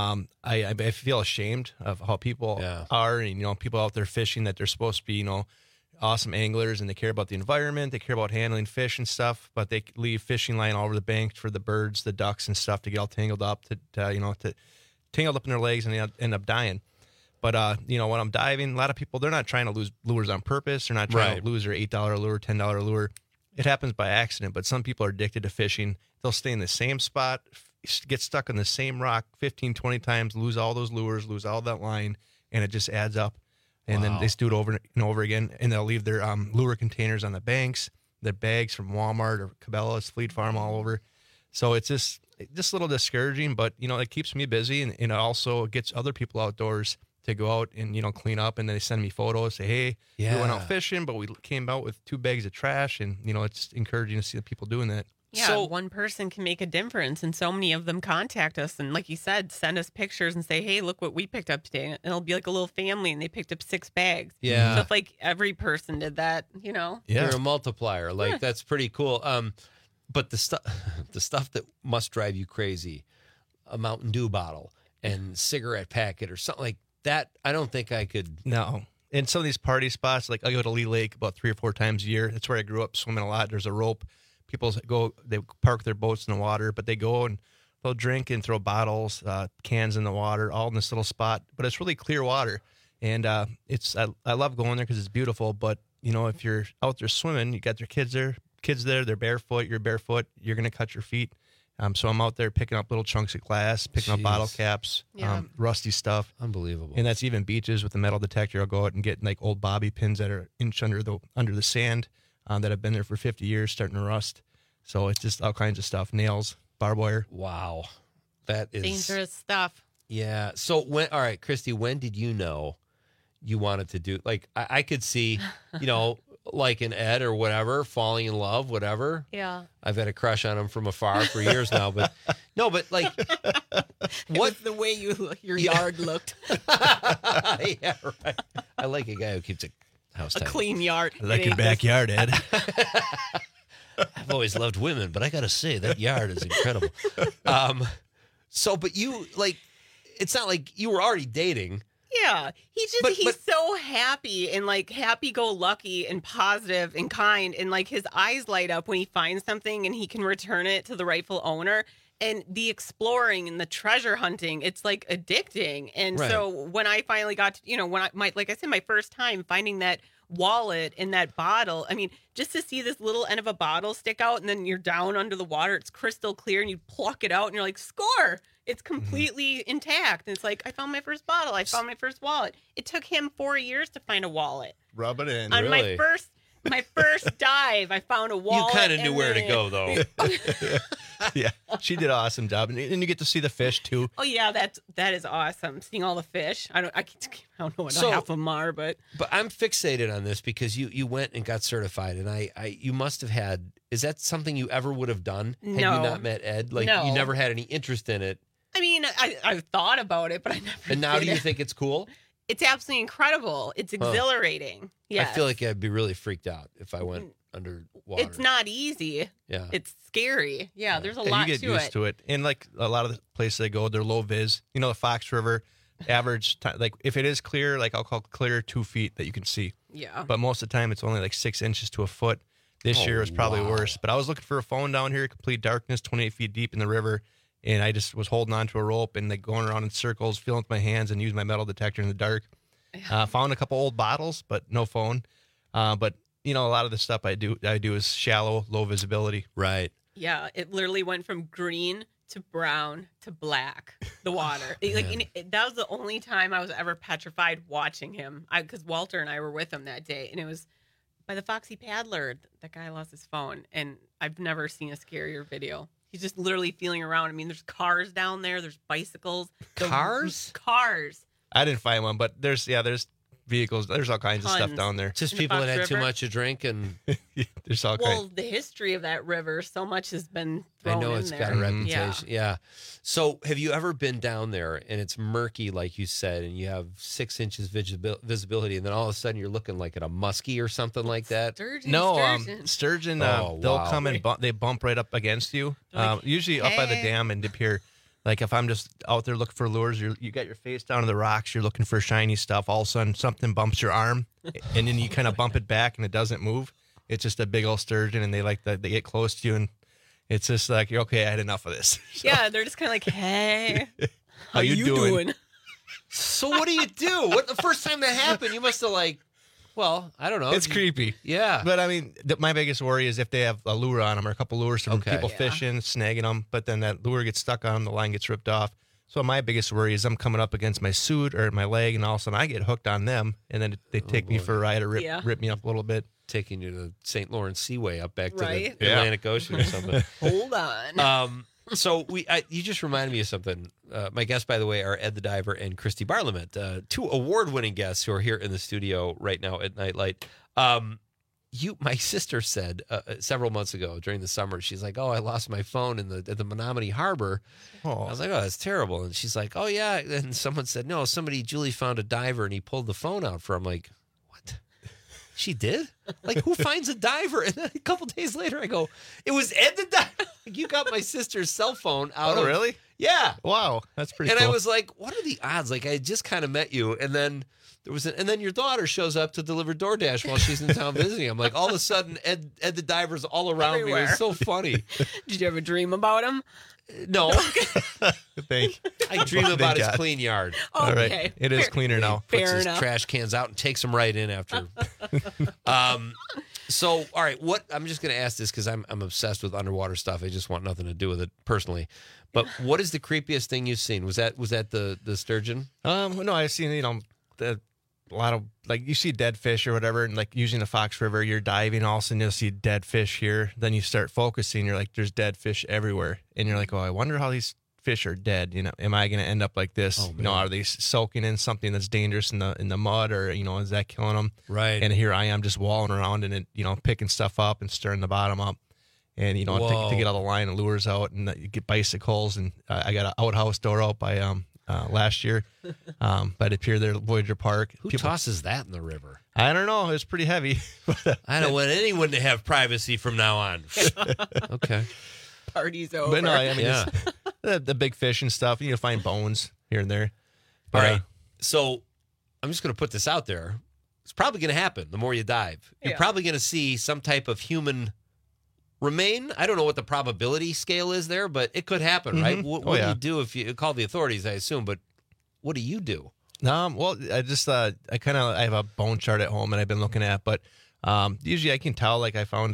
I feel ashamed of how people are, and people out there fishing that they're supposed to be awesome anglers, and they care about the environment, they care about handling fish and stuff, but they leave fishing line all over the bank for the birds, the ducks and stuff to get all tangled up, to tangled up in their legs, and they end up dying. But when I'm diving, a lot of people, they're not trying to lose lures on purpose. They're not trying to lose their $8 lure, $10 lure. It happens by accident, but some people are addicted to fishing. They'll stay in the same spot, get stuck on the same rock 15, 20 times, lose all those lures, lose all that line, and it just adds up. And then they just do it over and over again, and they'll leave their lure containers on the banks, their bags from Walmart or Cabela's, Fleet Farm, all over. So it's just a little discouraging, but, it keeps me busy, and it also gets other people outdoors to go out and, clean up, and then they send me photos, say, hey, we went out fishing, but we came out with 2 bags of trash, and, it's encouraging to see the people doing that. Yeah, so one person can make a difference, and so many of them contact us, and like you said, send us pictures and say, hey, look what we picked up today. And it'll be like a little family, and they picked up 6 bags. Yeah. So if like every person did that, You're a multiplier. That's pretty cool. But the stuff that must drive you crazy, a Mountain Dew bottle and cigarette packet or something like that, I don't think I could. No. In some of these party spots, like I go to Lee Lake about 3 or 4 times a year. That's where I grew up swimming a lot. There's a rope. People they park their boats in the water, but they go and they'll drink and throw bottles, cans in the water, all in this little spot. But it's really clear water, and I love going there because it's beautiful. But if you're out there swimming, you got your kids there, they're barefoot, you're barefoot, you're gonna cut your feet. So I'm out there picking up little chunks of glass, picking up bottle caps, rusty stuff. Unbelievable. And that's even beaches with the metal detector. I'll go out and get like old bobby pins that are an inch under the sand that have been there for 50 years, starting to rust. So it's just all kinds of stuff, nails, barbed wire. Wow. That is dangerous stuff. Yeah. So all right, Christy, when did you know you wanted to do, like, I could see, like an Ed or whatever, falling in love, whatever. Yeah. I've had a crush on him from afar for years now, but like, what the way your yard looked. Yeah, right. I like a guy who keeps a house a tight. Clean yard. I like your backyard, Ed. I've always loved women, but I got to say that yard is incredible. But you, like, it's not like you were already dating. Yeah, he's so happy and like happy-go-lucky and positive and kind, and like his eyes light up when he finds something and he can return it to the rightful owner. And the exploring and the treasure hunting, it's like addicting. And so when I finally got to, like I said, my first time finding that wallet in that bottle, I mean, just to see this little end of a bottle stick out and then you're down under the water, it's crystal clear, and you pluck it out and you're like, score! It's completely intact. And it's like, I found my first bottle. I found my first wallet. It took him 4 years to find a wallet. Rub it in. On my first dive, I found a wallet. You kind of knew where to go, though. Yeah, she did an awesome job, and you get to see the fish too. Oh yeah, that is awesome. Seeing all the fish. I don't know what half of them are, but I'm fixated on this because you went and got certified, and you must have had. Is that something you ever would have done had you not met Ed? Like No. You never had any interest in it. I mean, I've thought about it, but I never. And now did do you it. think it's cool? It's absolutely incredible. It's exhilarating. Yeah, I feel like I'd be really freaked out if I went underwater. It's not easy. Yeah. It's scary. Yeah, there's a Yeah, lot you get to used it. to it. And like a lot of the places I go, they're low vis. The Fox River, average time, like if it is clear, like I'll call clear 2 feet that you can see. Yeah. But most of the time, it's only like 6 inches to a foot. This year was probably worse. But I was looking for a phone down here, complete darkness, 28 feet deep in the river. And I just was holding onto a rope and like going around in circles, feeling with my hands and using my metal detector in the dark. Found a couple old bottles, but no phone. But a lot of the stuff I do is shallow, low visibility. Right. Yeah, it literally went from green to brown to black. The water, that was the only time I was ever petrified watching him. Because Walter and I were with him that day, and it was by the Foxy Paddler. That guy lost his phone, and I've never seen a scarier video. He's just literally feeling around. I mean, there's cars down there. There's bicycles. Cars? Cars. I didn't find one, but there's vehicles. There's all kinds of stuff Tons. down there. Just In the people that Fox had too River? much to drink and there's all Well, kinds. the history of that river, so much has been I thrown know in it's there. got a reputation. Yeah. Yeah. So have you ever been down there and it's murky, like you said, and you have 6 inches visibility, and then all of a sudden you're looking like at a muskie or something like that? Sturgeon. Oh, They'll wow. come and they bump right up against you. Like, Usually up by the hey. dam and up here. Like if I'm just out there looking for lures, you got your face down in the rocks, you're looking for shiny stuff. All of a sudden something bumps your arm, and then you kind of bump it back, and it doesn't move. It's just a big old sturgeon, and they get close to you, and it's just like, okay, I had enough of this. Yeah, they're just kind of like, hey, How you doing? So what do you do? What the first time that happened, you must have well, I don't know. It's creepy. Yeah. But I mean, my biggest worry is if they have a lure on them or a couple lures from Okay. people Yeah. fishing, snagging them, but then that lure gets stuck on them, the line gets ripped off. So my biggest worry is I'm coming up against my suit or my leg, and all of a sudden I get hooked on them, and then they take me for a ride or rip me up a little bit. Taking you to the St. Lawrence Seaway up back to Right. the Atlantic Ocean or something. hold on. So you just reminded me of something. My guests, by the way, are Ed the Diver and Christy Barlament, 2 award-winning guests who are here in the studio right now at Nightlight. My sister said several months ago during the summer, she's like, "Oh, I lost my phone at the Menominee Harbor." I was like, "Oh, that's terrible." And she's like, "Oh yeah." And someone said, "No, Julie found a diver and he pulled the phone out for him." Like, what? She did? Like, who finds a diver? And then a couple days later, I go, "It was Ed the Diver." Like, you got my sister's cell phone out. Oh, really? Yeah. Wow, that's pretty And cool. I was like, what are the odds? Like, I had just kind of met you, and then and then your daughter shows up to deliver DoorDash while she's in town visiting. I'm like, all of a sudden, Ed the Diver's all around me. It Everywhere. was so funny. Did you ever dream about him? No. I dream about his God. clean yard. All right. Okay. It is cleaner now. Puts Fair his enough. trash cans out and takes them right in after. So, all right, what I'm just going to ask this because I'm obsessed with underwater stuff. I just want nothing to do with it personally. But what is the creepiest thing you've seen? Was that the sturgeon? No, I've seen a lot of, like, you see dead fish or whatever, and like using the Fox River, you're diving, all of a sudden you'll see dead fish here. Then you start focusing, you're like, there's dead fish everywhere, and you're like, oh, I wonder how these fish are dead. Am I going to end up like this? Are they soaking in something that's dangerous in the mud, or is that killing them? Right. And here I am just walling around and it, picking stuff up and stirring the bottom up, and to get all the line and lures out, and you get bicycles, and I got an outhouse door out by last year, but up here there at Voyager Park. Who tosses that in the river? I don't know. It was pretty heavy. I don't want anyone to have privacy from now on. Okay. Party's over. But no, I mean, the big fish and stuff, you find bones here and there. All right. So I'm just going to put this out there. It's probably going to happen the more you dive. You're probably going to see some type of human remain. I don't know what the probability scale is there, but it could happen, right? What do you do if you call the authorities, I assume, but what do you do? Well, I just, I have a bone chart at home and I've been looking at, but usually I can tell, like I found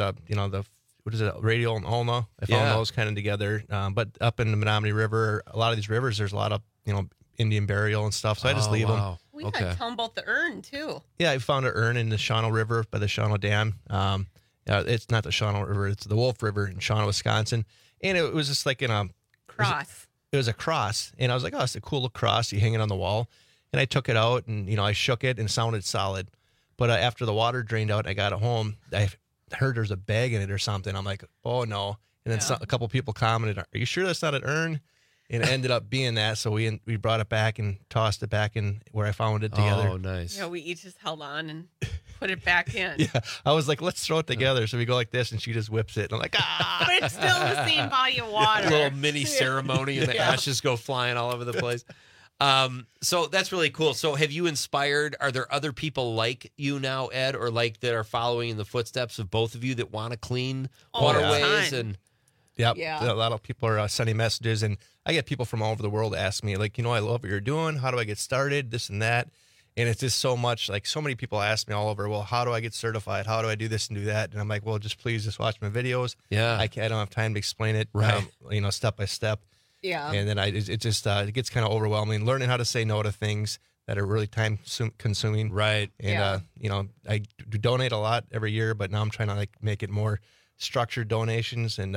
radial and ulna. I found those kind of together. But up in the Menominee River, a lot of these rivers, there's a lot of, Indian burial and stuff. So I just leave them. We got tell them about the urn too. Yeah, I found an urn in the Shawano River by the Shawano Dam. It's not the Shawano River, it's the Wolf River in Shawano, Wisconsin. And it was just like in a cross. It was a cross. And I was like, oh, it's a cool little cross. You hang it on the wall. And I took it out and, I shook it and it sounded solid. But after the water drained out, I got it home. I heard there's a bag in it or something. I'm like, oh, no. And then a couple people commented, are you sure that's not an urn? And it ended up being that. So we brought it back and tossed it back in where I found it together. Oh, nice. Yeah, we each just held on and put it back in. Yeah, I was like, let's throw it together. So we go like this, and she just whips it. And I'm like, But it's still the same body of water. A little mini ceremony, and the ashes go flying all over the place. So that's really cool. So have you inspired, are there other people like you now, Ed, or like that are following in the footsteps of both of you that want to clean waterways? And a lot of people are sending messages, and I get people from all over the world ask me, like, I love what you're doing. How do I get started? This and that. And it's just so much, like, so many people ask me all over, well, how do I get certified? How do I do this and do that? And I'm like, well, please watch my videos. Yeah. I don't have time to explain it, right. Step by step. Yeah. And then it gets kind of overwhelming, learning how to say no to things that are really time consuming. Right. And, I donate a lot every year, but now I'm trying to make it more structured donations. And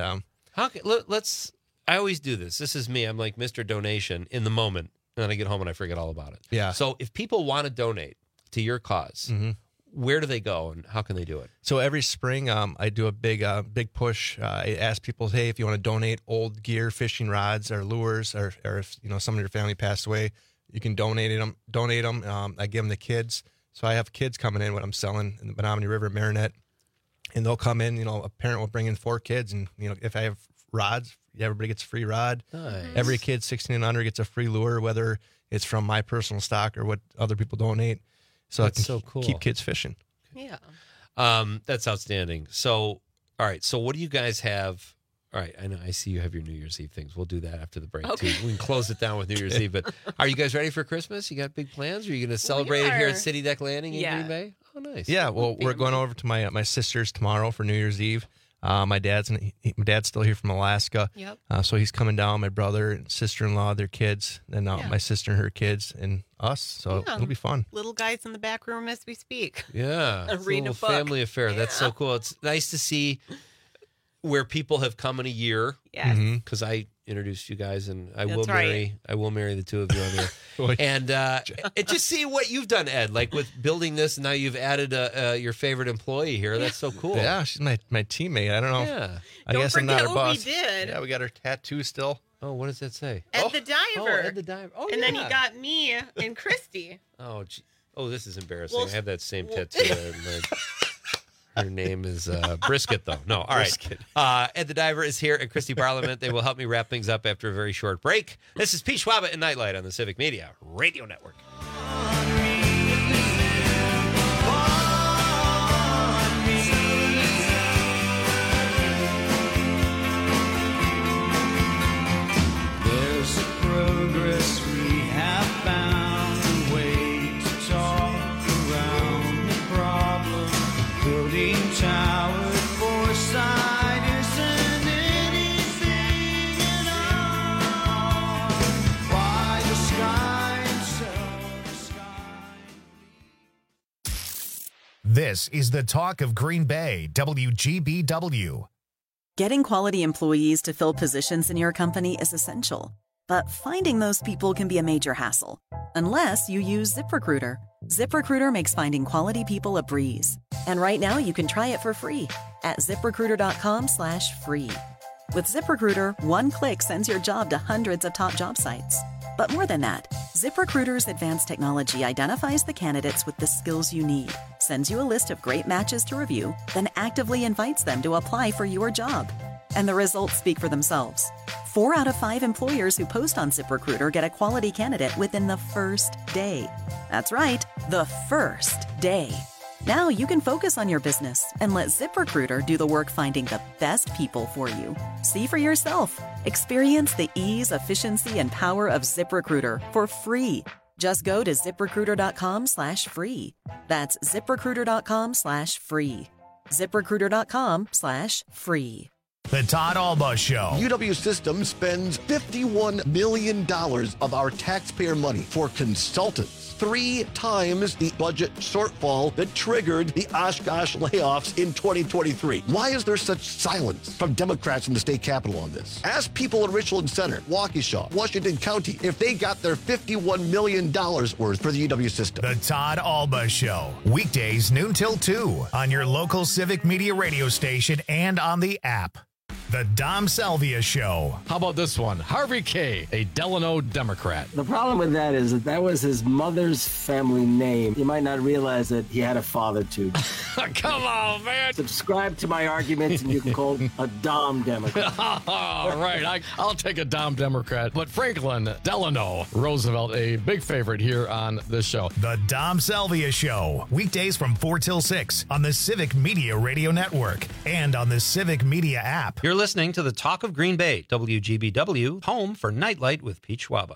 I always do this. This is me. I'm like Mr. Donation in the moment. And then I get home and I forget all about it. Yeah. So if people want to donate to your cause, where do they go and how can they do it? So every spring, I do a big push. I ask people, hey, if you want to donate old gear, fishing rods or lures, or if some of your family passed away, you can donate them. I give them to kids. So I have kids coming in when I'm selling in the Menominee River, Marinette, and they'll come in. A parent will bring in 4 kids, and if I have rods, everybody gets a free rod. Nice. Every kid 16 and under gets a free lure, whether it's from my personal stock or what other people donate. So that's so cool. Keep kids fishing. Yeah. That's outstanding. So, all right. So what do you guys have? All right. I know. I see you have your New Year's Eve things. We'll do that after the break too. We can close it down with New Year's Eve. But are you guys ready for Christmas? You got big plans? Are you going to celebrate it here at City Deck Landing in Green Bay? Oh, nice. Yeah. Well, we're going over to my sister's tomorrow for New Year's Eve. My dad's still here from Alaska. Yep. So he's coming down. My brother and sister-in-law, their kids, and my sister and her kids, and us. So it'll be fun. Little guys in the back room as we speak. Yeah. Reading a book. Family affair. That's so cool. It's nice to see where people have come in a year. Yes. Because I introduced you guys, and I That's will marry the two of you on there. And just see what you've done, Ed, like with building this, and now you've added your favorite employee here. That's so cool. Yeah, she's my teammate. I don't know. Yeah. I guess I'm not her boss. We did. Yeah, we got her tattoo still. Oh, what does that say? Ed the Diver. Ed the Diver. Oh, and then he got me and Christy. Oh, this is embarrassing. I have that same tattoo. Her name is Brisket, though. No, all right. Ed the Diver is here, and Christy Parliament. They will help me wrap things up after a very short break. This is Pete Schwaba and Nightlight on the Civic Media Radio Network. There's progress we have found, a way to talk around the problem, putting leaning tower at Forsyth isn't anything at all. Why the sky and so the sky. This is the talk of Green Bay, WGBW. Getting quality employees to fill positions in your company is essential, but finding those people can be a major hassle, unless you use ZipRecruiter. ZipRecruiter makes finding quality people a breeze. And right now you can try it for free at ZipRecruiter.com/free. With ZipRecruiter, one click sends your job to hundreds of top job sites. But more than that, ZipRecruiter's advanced technology identifies the candidates with the skills you need, sends you a list of great matches to review, then actively invites them to apply for your job. And the results speak for themselves. 4 out of 5 employers who post on ZipRecruiter get a quality candidate within the first day. That's right, the first day. Now you can focus on your business and let ZipRecruiter do the work finding the best people for you. See for yourself. Experience the ease, efficiency, and power of ZipRecruiter for free. Just go to ZipRecruiter.com/free. That's ZipRecruiter.com/free. ZipRecruiter.com/free. The Todd Alba Show. UW Systems spends $51 million of our taxpayer money for consultants, 3 times the budget shortfall that triggered the Oshkosh layoffs in 2023. Why is there such silence from Democrats in the state capitol on this? Ask people in Richland Center, Waukesha, Washington County, if they got their $51 million worth for the UW system. The Todd Alba Show. Weekdays noon till 2 on your local Civic Media radio station and on the app. The Dom Salvia Show. How about this one? Harvey K., a Delano Democrat. The problem with that is that was his mother's family name. You might not realize that he had a father, too. Come on, man. Subscribe to my arguments, and you can call him a Dom Democrat. All right, I'll take a Dom Democrat. But Franklin Delano Roosevelt, a big favorite here on this show. The Dom Salvia Show. Weekdays from 4 till 6 on the Civic Media Radio Network and on the Civic Media app. You're listening to the Talk of Green Bay, WGBW, home for Nightlight with Pete Schwaba.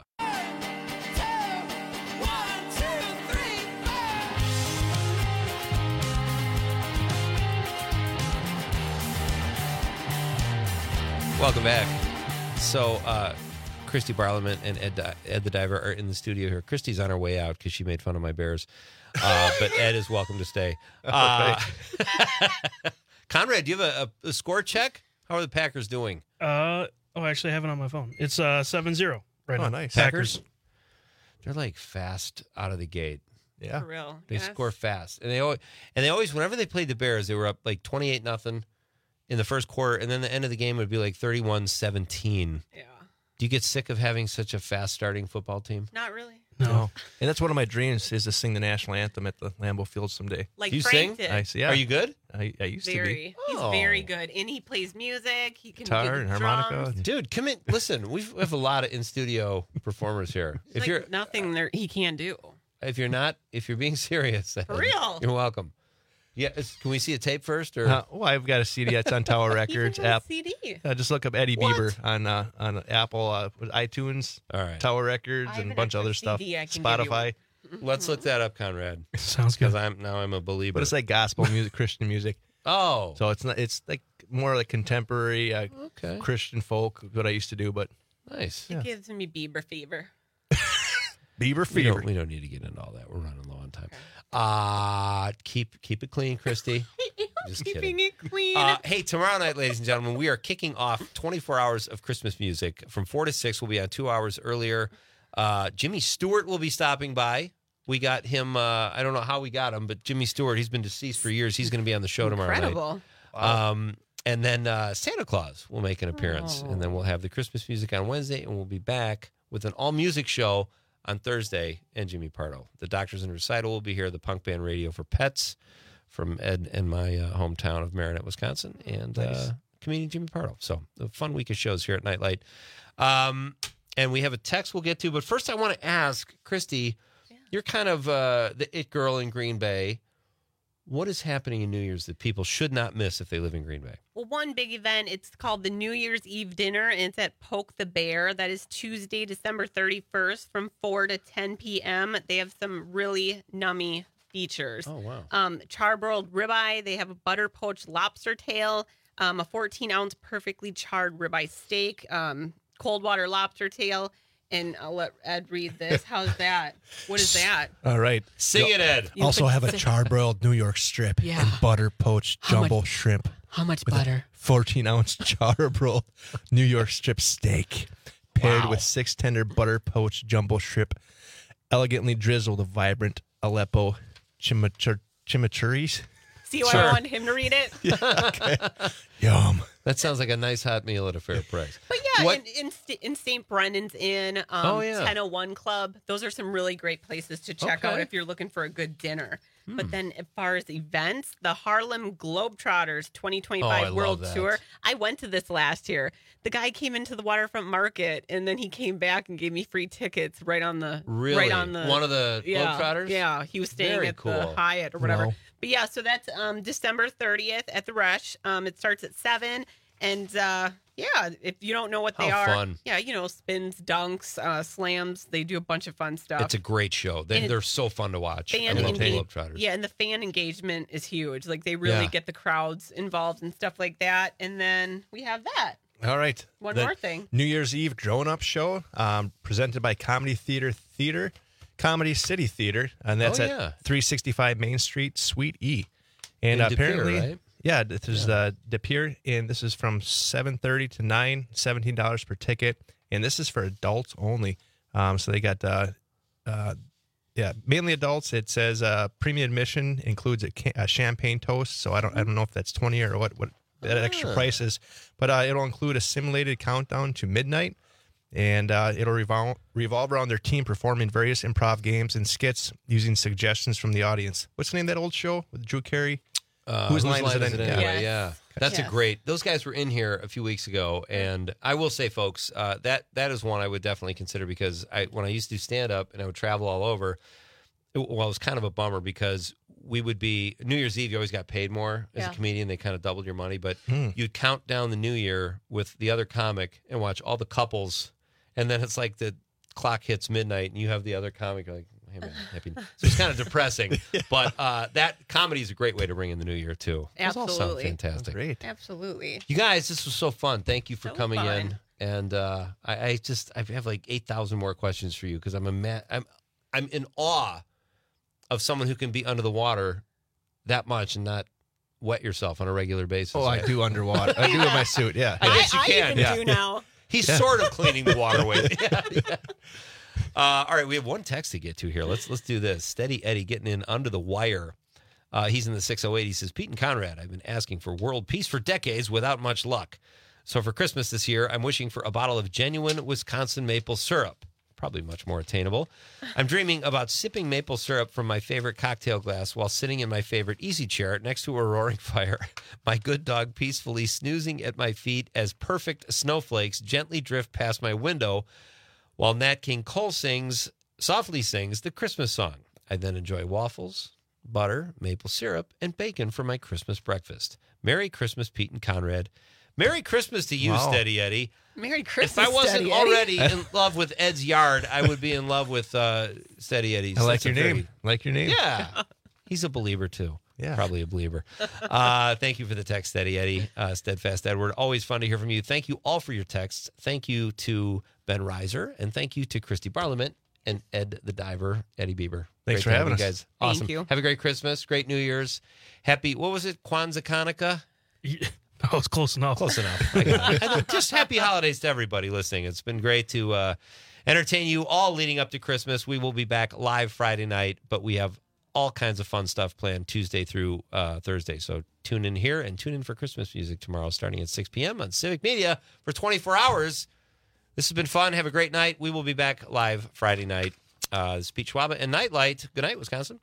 Welcome back. So, Christy Barliman and Ed the Diver are in the studio here. Christy's on her way out because she made fun of my Bears, but Ed is welcome to stay. Conrad, do you have a score check? How are the Packers doing? Actually, I have it on my phone. It's 7-0 right now. Nice. Packers. They're like fast out of the gate. Yeah, For real. They Yes. score fast, and they always whenever they played the Bears, they were up like 28-0 in the first quarter, and then the end of the game would be like 31-17. Yeah. Do you get sick of having such a fast starting football team? Not really. No. And that's one of my dreams is to sing the national anthem at the Lambeau Field someday. Like Do you Frank sing? did. Yeah. Are you good? I used to be. Very. He's Oh. very good. And he plays music. He can Guitar do and the harmonica. drums. Dude, come in. Listen, we have a lot of in-studio performers here. There's like nothing there he can't do. If you're being serious, For real. you're welcome. Yeah, can we see a tape first? Or I've got a CD that's on Tower Records app. CD. Just look up Eddie What? Bieber on Apple, iTunes, all right, Tower Records, I have and a an bunch of extra other stuff. CD I can give you. Spotify. Let's look that up, Conrad. Sounds good. Because I'm a believer. But it's like gospel music, Christian music. Oh, So it's not. It's like more like contemporary okay, Christian folk, what I used to do. But nice. It gives me Bieber fever. Bieber We fever. don't need to get into all that. We're running low on time. Keep it clean, Christy. Just Keeping kidding. it clean. Hey, tomorrow night, ladies and gentlemen, we are kicking off 24 hours of Christmas music from 4 to 6. We'll be on 2 hours earlier. Jimmy Stewart will be stopping by. We got him. I don't know how we got him, but Jimmy Stewart, he's been deceased for years. He's going to be on the show tomorrow night. Incredible. And then Santa Claus will make an appearance. And then we'll have the Christmas music on Wednesday, and we'll be back with an all-music show on Thursday, and Jimmy Pardo. The Doctors in Recital will be here, the punk band Radio for Pets from Ed and my hometown of Marinette, Wisconsin, and comedian Jimmy Pardo. So a fun week of shows here at Nightlight. And we have a text we'll get to, but first I want to ask, Christy, you're kind of the it girl in Green Bay. What is happening in New Year's that people should not miss if they live in Green Bay? Well, one big event, it's called the New Year's Eve Dinner, and it's at Poke the Bear. That is Tuesday, December 31st from 4 to 10 p.m. They have some really nummy features. Oh, wow. Charbroiled ribeye. They have a butter poached lobster tail, a 14-ounce perfectly charred ribeye steak, cold water lobster tail. And I'll let Ed read this. How's that? What is that? All right. Sing it, Ed. Also have a charbroiled New York strip Yeah. and butter poached How jumbo much- shrimp. How much with a butter? 14-ounce charbroiled New York strip steak paired Wow. with 6 tender butter poached jumbo shrimp, elegantly drizzled with vibrant Aleppo chimichurris. See why I wanted him to read it? Yum. That sounds like a nice hot meal at a fair price. But yeah, What- in St. Brendan's Inn, Oh, yeah. 1001 Club, those are some really great places to check out Okay. if you're looking for a good dinner. But then as far as events, the Harlem Globetrotters 2025 Oh, I love World that. Tour. I went to this last year. The guy came into the waterfront market and then he came back and gave me free tickets right on the Really? right on the One of the Globetrotters? Yeah, he was staying Very at the cool. Hyatt or whatever. Wow. But yeah, so that's December 30th at the Rush. It starts at 7. And yeah, if you don't know what they How are, fun. yeah, spins, dunks, slams. They do a bunch of fun stuff. It's a great show. And They're so fun to watch. I fan love the engage- Globetrotters. Yeah, and the fan engagement is huge. Like they really Yeah. get the crowds involved and stuff like that. And then we have that. All right. One The more thing. New Year's Eve Drone Up Show, presented by Comedy Comedy City Theater, and that's Oh, at yeah. 365 Main Street, Suite E. And In De Pere, apparently, right? yeah, this is De Pere, and this is from 7:30 to 9, $17 per ticket, and this is for adults only. So they got mainly adults. It says premium admission includes a champagne toast. So I don't know if that's 20 or what that extra price is, but it'll include a simulated countdown to midnight, and it'll revolve around their team performing various improv games and skits using suggestions from the audience. What's the name of that old show with Drew Carey? Whose line is it anyway? Yes. Yeah. That's a Yes. great. Those guys were in here a few weeks ago, and I will say, folks, that is one I would definitely consider because when I used to do stand up and I would travel all over, it was kind of a bummer because we would be New Year's Eve. You always got paid more as a Yeah. comedian. They kind of doubled your money, but you'd count down the New Year with the other comic and watch all the couples, and then it's like the clock hits midnight and you have the other comic. You're like, hey man, happy. So it's kind of depressing, but that comedy is a great way to bring in the new year too. Those all sound Absolutely. fantastic. Great. Absolutely. You guys, this was so fun. Thank you for So coming in. fun. And I have like 8,000 more questions for you because I'm in awe of someone who can be under the water that much and not wet yourself on a regular basis. Oh, I do underwater. I do in my suit. Yeah. I guess you can. I even do now. He's sort of cleaning the waterway. Yeah. All right, we have one text to get to here. Let's do this. Steady Eddie getting in under the wire. He's in the 608. He says, Pete and Conrad, I've been asking for world peace for decades without much luck. So for Christmas this year, I'm wishing for a bottle of genuine Wisconsin maple syrup. Probably much more attainable. I'm dreaming about sipping maple syrup from my favorite cocktail glass while sitting in my favorite easy chair next to a roaring fire. My good dog peacefully snoozing at my feet as perfect snowflakes gently drift past my window while Nat King Cole softly sings the Christmas song. I then enjoy waffles, butter, maple syrup, and bacon for my Christmas breakfast. Merry Christmas, Pete and Conrad. Merry Christmas to you, Wow. Steady Eddie. Merry Christmas. If I wasn't Steady Eddie. already in love with Ed's yard, I would be in love with Steady Eddie's. I like That's a your very- name. Like your name. Yeah. He's a believer, too. Yeah. Probably a believer. Thank you for the text, Steady Eddie. Steadfast Edward. Always fun to hear from you. Thank you all for your texts. Thank you to Ben Reiser. And thank you to Christy Barlament and Ed the Diver, Eddie Bieber. Thanks Great for to have having you us. guys. Awesome. Thank you. Have a great Christmas. Great New Year's. Happy, what was it? Kwanzaa Hanukkah? Oh, it's close enough. Close enough. I got it. And just happy holidays to everybody listening. It's been great to entertain you all leading up to Christmas. We will be back live Friday night, but we have all kinds of fun stuff planned Tuesday through Thursday. So tune in here and tune in for Christmas music tomorrow starting at 6 p.m. on Civic Media for 24 hours. This has been fun. Have a great night. We will be back live Friday night. This is Pete Schwaba and Nightlight. Good night, Wisconsin.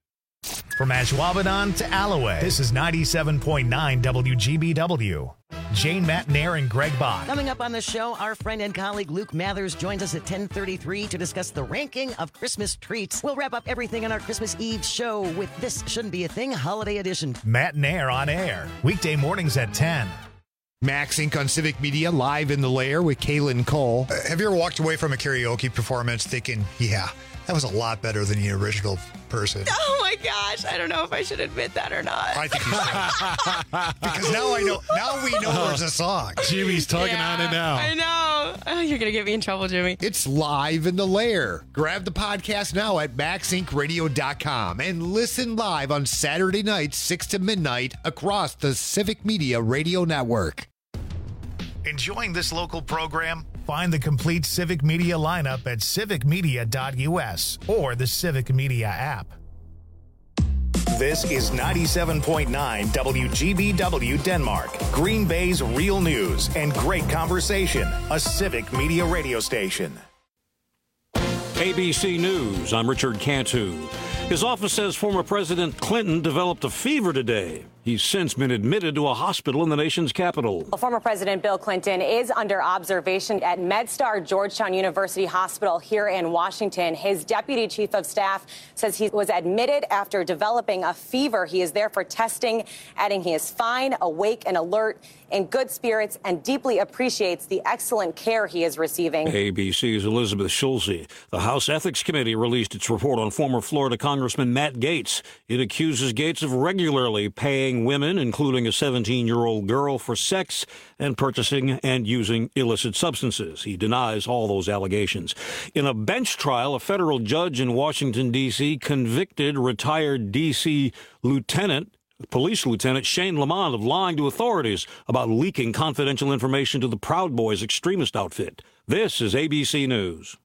From Ashwaubenon to Alloway, this is 97.9 WGBW. Jane Matnair and Greg Bond. Coming up on the show, our friend and colleague Luke Mathers joins us at 10:33 to discuss the ranking of Christmas treats. We'll wrap up everything on our Christmas Eve show with This Shouldn't Be a Thing Holiday Edition. Matnair on air, weekday mornings at 10. Max Inc. on Civic Media, live in the lair with Kaylin Cole. Have you ever walked away from a karaoke performance thinking, yeah, that was a lot better than the original person? Oh my gosh, I don't know if I should admit that or not. I think you should. Because now we know there's a song. Jimmy's tugging on it now. I know. Oh, you're going to get me in trouble, Jimmy. It's live in the lair. Grab the podcast now at maxincradio.com and listen live on Saturday nights, 6 to midnight, across the Civic Media Radio Network. Enjoying this local program? Find the complete Civic Media lineup at civicmedia.us or the Civic Media app. This is 97.9 WGBW Denmark, Green Bay's real news and great conversation, a Civic Media radio station. ABC News, I'm Richard Cantu. His office says former President Clinton developed a fever today. He's since been admitted to a hospital in the nation's capital. Well, former President Bill Clinton is under observation at MedStar Georgetown University Hospital here in Washington. His deputy chief of staff says he was admitted after developing a fever. He is there for testing, adding he is fine, awake, and alert, in good spirits, and deeply appreciates the excellent care he is receiving. ABC's Elizabeth Schulze. The House Ethics Committee released its report on former Florida Congressman Matt Gaetz. It accuses Gaetz of regularly paying women, including a 17-year-old girl, for sex and purchasing and using illicit substances. He denies all those allegations. In a bench trial, a federal judge in Washington, D.C. convicted retired D.C. Police Lieutenant Shane Lamont of lying to authorities about leaking confidential information to the Proud Boys extremist outfit. This is ABC News.